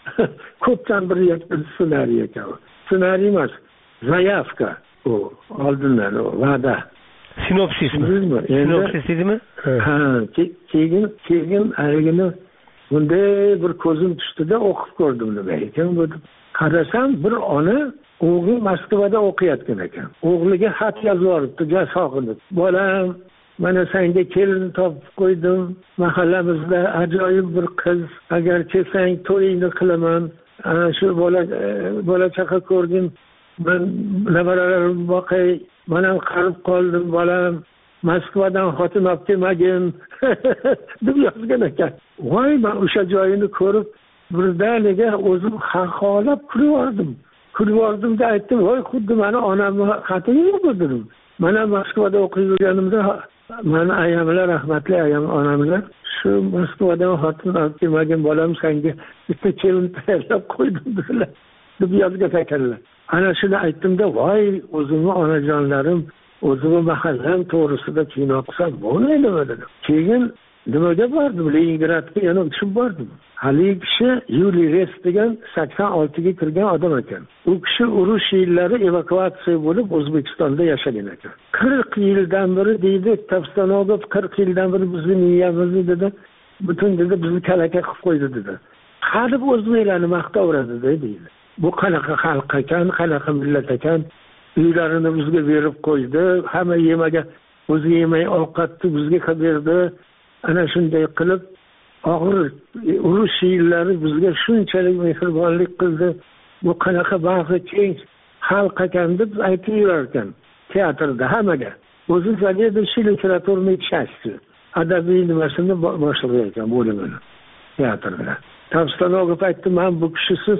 Ko'pdan bir yotgan ssenariy ekan. Ssenariy emas, zayavka u, oldindan u, va'da. Sinopsismi? Sinopsis edimi? Ha, keyin keyin haligini bunday bir ko'zim tushdi-da, o'qib ko'rdim nima ekan bu. Qarasam, bir ona o'g'li Moskvada o'qiyotgan ekan. O'g'liga xat yozib yuboribdi, jasog'ini. Bolam, mana senga kelin topib qo'ydim. Mahallamizda ajoyib bir qiz. Agar kelsang to'yingni qilaman. Ana shu bola bola chaqa ko'rgin. Men nevaralarimni boqay. Men ham qarib qoldim, bolam. Moskvadan xotin olib kelmagin deb yozgan ekan. Voy, men o'sha joyini ko'rib, birdaniga o'zim xaxolab kulib yubordim. Kulib yubordimda aytdim, voy, xuddi meni onamni xati yo'q dedim. Men ham Moskvada o'qib yurganimda, meni ayamlar, rahmatli ayam onamlar, shu Moskvadan xotin olib kelmagan bolam senga bitta kelin tayyorlab qo'ydim dedilar deb yozgan ekanlar. Ana shuni aytdimda, voy, o'zimni onajonlarim, o'zimni mahallam to'g'risida kino qilsam bo'lmaydimi dedim. Keyin nimaga bordim? Leningradga yana uchib bordim. Haligi kishi Yuli Res degan sakson oltiga kirgan odam ekan. U kishi urush yillari evakuatsiya bo'lib O'zbekistonda yashagan ekan. qirq yildan beri deydi, Tavstanogov qirq yildan beri bizni miyamizni dedi, butun dedi bizni kalaka qilib qo'ydi dedi. Qadib o'zbeklarni maqtaveradi deydi. Bu qanaqa xalq ekan, qanaqa millat ekan, uylarini bizga berib qo'ydi, hamma yemaga o'zi yemay ovqatni bizga qilib berdi. Ana shunday qilib og'ir urush yillari bizga shunchalik mehribonlik qildi. Bu qanaqa bag'i keng xalq ekan deb aytib yurar ekan teatrda hammaga. O'zi zaveda literaturniy части, adabiy nimasini boshlayar ekan bo'limini teatrda. Tavstanogov aytdi, men bu kishisiz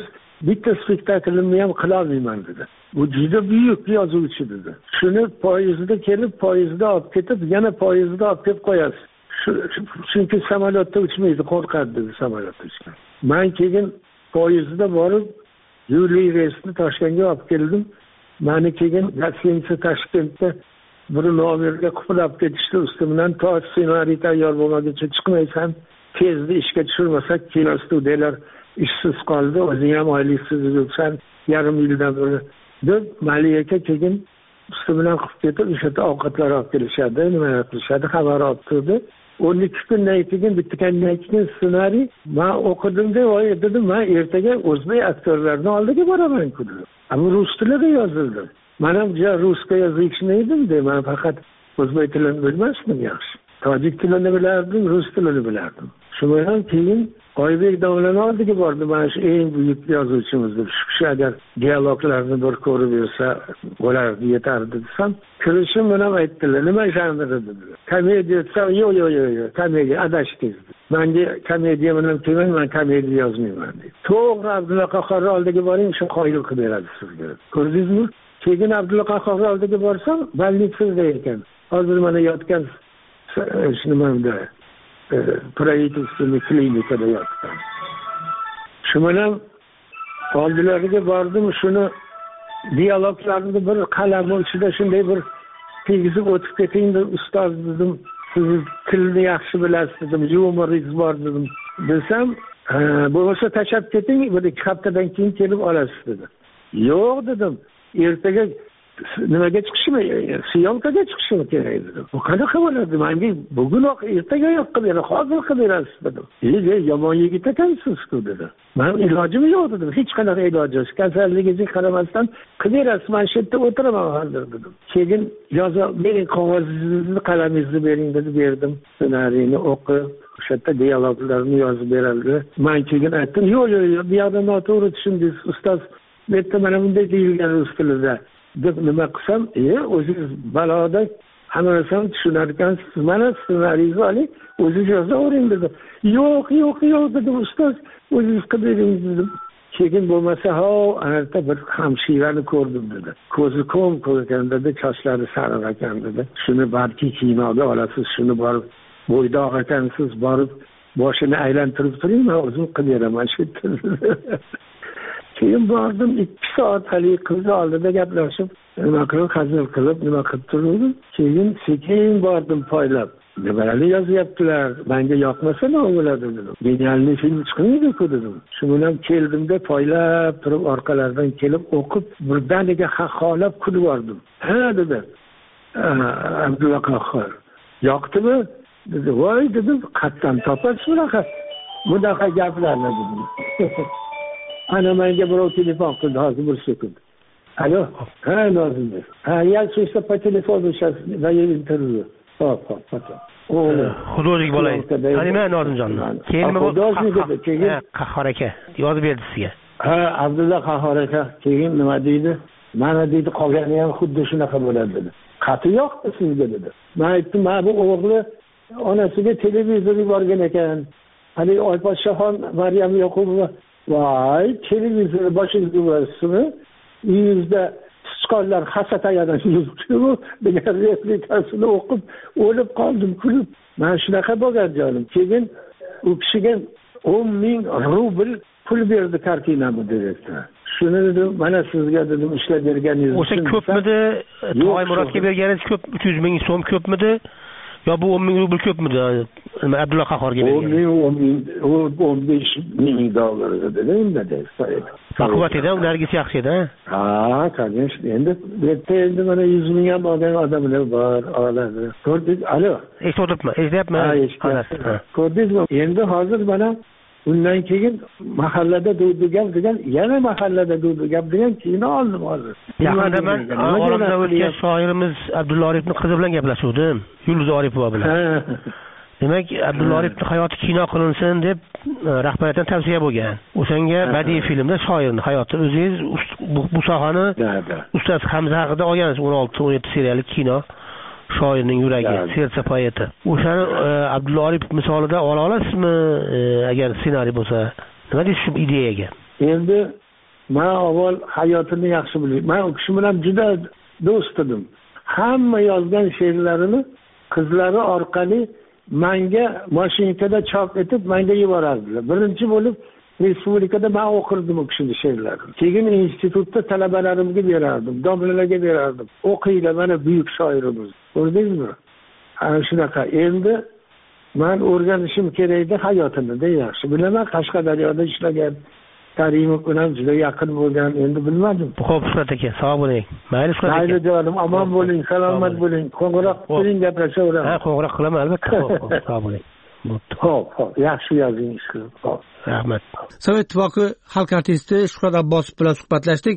bitta spektaklimni ham qilolmayman dedi. Bu juda buyuk yozuvchi dedi. Shuni poyezdda kelib, poyezdda olib ketib, yana poyezdda olib kelib qo'yasiz. Chunki samolyotda uchmaydi, qo'rqadi dedi samolyotda uchgan. Men keyin poyezdda borib, Yuliy reysni Toshkentga olib keldim. Meni keyin Gastiniца Toshkentda bir nomerga qulab ketishdi ustimdan, to ssenariy tayyor bo'lmaguncha chiqmaysan, tezda ishga tushirmasak kino studiyalar ishsiz qoldi, o'zing ham oyliksiz yuribsan, yarim yildan beri deb malika keyin ustimdan qilib ketib o'sha yerda ovqatlar olib kelishadi, nima qilishadi, xabar olib turdi. o'n ikki kundan keyin bitgandan keyin ssenariy men o'qidimda, voy dedim, men ertaga o'zbek aktyorlarini oldiga boraman dedim. Ammo rus tilida yozildi. Men ham ja ruscha yozishmaydim de, men faqat o'zbek tilini bilmasdim yaxshi. Tojik tilini bilardim, rus tilini bilardim. Shundan keyin Oybek domlani oldiga bordim. Mana shu eng buyuk yozuvchimizdir. Shu kishi agar dialoglarni bir ko'rib bersa, bo'lardi, yetardi desam, kirishim bilan aytdilar, nima janri dedilar. Komediya desam, yo'q, yo'q, yo'q, komediya adashdingiz. Menga komediya bilan kelmang, men komediya yozmayman dedi. To'g'ri Abdulla Qahhor oldiga boring, shu qoyil qilib beradi sizga. Ko'rdingizmi? Keyin Abdulla Qahhor oldiga borsam, больницада ekan. Hozir mana yotgan nimamda правительственный klinikada yotgan. Shu bilan oldilariga bordim, shuni dialoglarni bir qalam ichida shunday bir tegizib o'tib keting deb, ustoz dedim, siz tilni yaxshi bilasiz dedim, yumoringiz bor dedim. Desam, bo'lmasa tashlab keting, bir ikki haftadan keyin kelib olasiz dedi. Yo'q dedim, ertaga nimaga chiqishim, syomkaga chiqishim kerak dedim. Bu qanaqa bo'ladi? Menga bugunoq ertaga yo'q qilib bera, hozir qilib berasiz dedim. "Ey, yomon yigit ekansiz-ku" dedi. Men ilojim yo'q dedim, hech qanaqa iloji yo'q. Kasalligiga qaramasdan qilib berasiz, men shu yerda o'tiraman hozir dedim. Keyin yozib bering, qog'ozingizni, qalamingizni bering dedi, berdim. Ssenariyni o'qib, o'sha yerda dialoglarni yozib beradi. Men keyin aytdim, "Yo'q, yo'q, yo'q, bu yoqda noto'g'ri tushundingiz, ustoz. Bu yerda mana bunday deyilgan rus tilida." deb nima qilsam, "E, o'zingiz baloda hamma narsani tushunar ekansiz, mana ssenariyni oling, o'zingiz yozavering" dedi. "Yo'q, yo'q, yo'q" dedim, "ustoz, o'zingiz qilib bering" dedim. Keyin bo'lmasa, "Ha, anaqada bir hamshirani ko'rdim" dedi. "Ko'zi ko'm ko'rgan" dedi, "sochlari sariq ekan" dedi. "Shuni balki kinoga olasiz, shuni borib bo'ydoq ekansiz, borib boshini aylantirib turing, men o'zim qilib beraman" shu yerda. Keyin bordim, ikki soat hali qizni oldida gaplashib, nima qilib, hazil qilib, nima qilib turdim. Keyin sekin bordim poylab. Nimalarni yozyaptilar, menga yoqmasa nima bo'ladi dedim. Genialniy film chiqmaydi-ku dedim. Shu bilan keldimda poylab turib, orqalaridan kelib o'qib, birdaniga xaxolab kulib bordim. "Ha" dedi. Abdulla Qahhor. "Yoqdimi?" dedi. "Voy" dedim, "Qatdan topasiz bunaqa bunaqa gaplarni" dedim. Ana menga birov telefon qildi, hozir bir sekund. Alo, ha, Nozimbek. Ha, я чисто по телефону сейчас даю интервью. Hop, hop, hop. Xudolik bo'lay. Qanima Nozimjon. Keyin nima Qahhor aka yozib berdi sizga. Ha, Abdulla Qahhor aka keyin nima deydi? Mana deydi, qolgani ham xuddi shunaqa bo'ladi dedi. Xati yo'qmi sizga dedi. Men aytdim, "Men bu o'g'li onasiga televizor yuborgan ekan. Hali Oypodshoxon Maryam Yoqubova Vay, televizor boshingizga urasizmi? Uyingizda sichqonlar hasatayadan yuribdi degan replikasini o'qib, o'lib qoldim kulib. Men shunaqa bo'lgan jonim. Keyin u kishiga o'n ming rubl pul berdi kartinamni direktor. Shuni dedim, mana sizga dedim ishlab berganingiz uchun. O'sha ko'pmidi? To'y Murodga berganingiz ko'p, uch yuz ming so'm ko'pmidi? Yo bu o'n ming rubl ko'pmidi? Abdulla Qahhorga bergan. o'n ming, o'n besh ming dollar dedi-da, deydi. Baquvvat-da, ulargisi yaxshi edi, ha? Ha, конечно. Endi bu yerda endi mana yuz ming ham olgan odamlar bor, oladi. Ko'rdingiz? Alo. Eshityapman, eshityapman. Ha, eshityapman. Ko'rdingizmi? Endi hozir mana undan keyin mahallada dudugam degan, yana mahallada dudugam degan kino oldim hozir. Yaqinda men oramda o'tgan shoirimiz Abdulla Orifning qizi bilan gaplashuvdim. Yulduz Oripova bilan. Demak, Abdulla Orifning hayoti kino qilinsin deb rahbariyatdan tavsiya bo'lgan. O'shanga badiiy filmda shoirning hayoti, o'zingiz bu sohani ustoz Hamza haqida olgansiz, o'n olti o'n yetti seriyalik kino. Shoirning yuragi, sersa poeti. O'shani Abdulla Orif misolida ola olasizmi, agar ssenariy bo'lsa? Nima deysiz shu ideyaga? Endi man avval hayotini yaxshi bilaman. Men u kishi bilan juda do'st edim. Hamma yozgan she'rlarini qizlari orqali menga mashinada chop etib menga yuborardilar. Birinchi bo'lib respublikada men o'qirdim u kishining she'rlarini. Keyin institutda talabalarimga berardim, domlalarga berardim. O'qinglar, mana buyuk shoirimiz. Ko'rdingizmi? Ana shunaqa. Endi men o'rganishim kerakdi hayotini, de yaxshi bilaman. Qashqadaryoda ishlagan, Karimov bilan juda yaqin bo'lgan, endi bilmadim. Xo'p, Shuhrat aka, sog' bo'ling. Mayli, Shuhrat aka. Mayli jonim, omon bo'ling, salomat bo'ling. Qo'ng'iroq qiling, gaplashaveramiz. Ha, qo'ng'iroq qilaman albatta. Xo'p, sog' bo'ling. Xo'p, xo'p, yaxshi yozing. Xo'p, rahmat. Sovet Ittifoqi xalq artisti Shuhrat Abbosov bilan suhbatlashdik.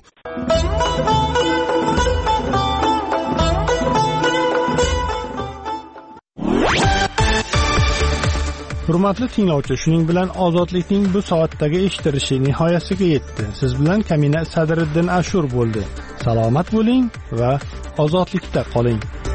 Hurmatli tinglovchi, shuning bilan ozodlikning bu soatdagi eshittirishi nihoyasiga yetdi. Siz bilan Kamina Sadriddin Ashur bo'ldi. Salomat bo'ling va ozodlikda qoling.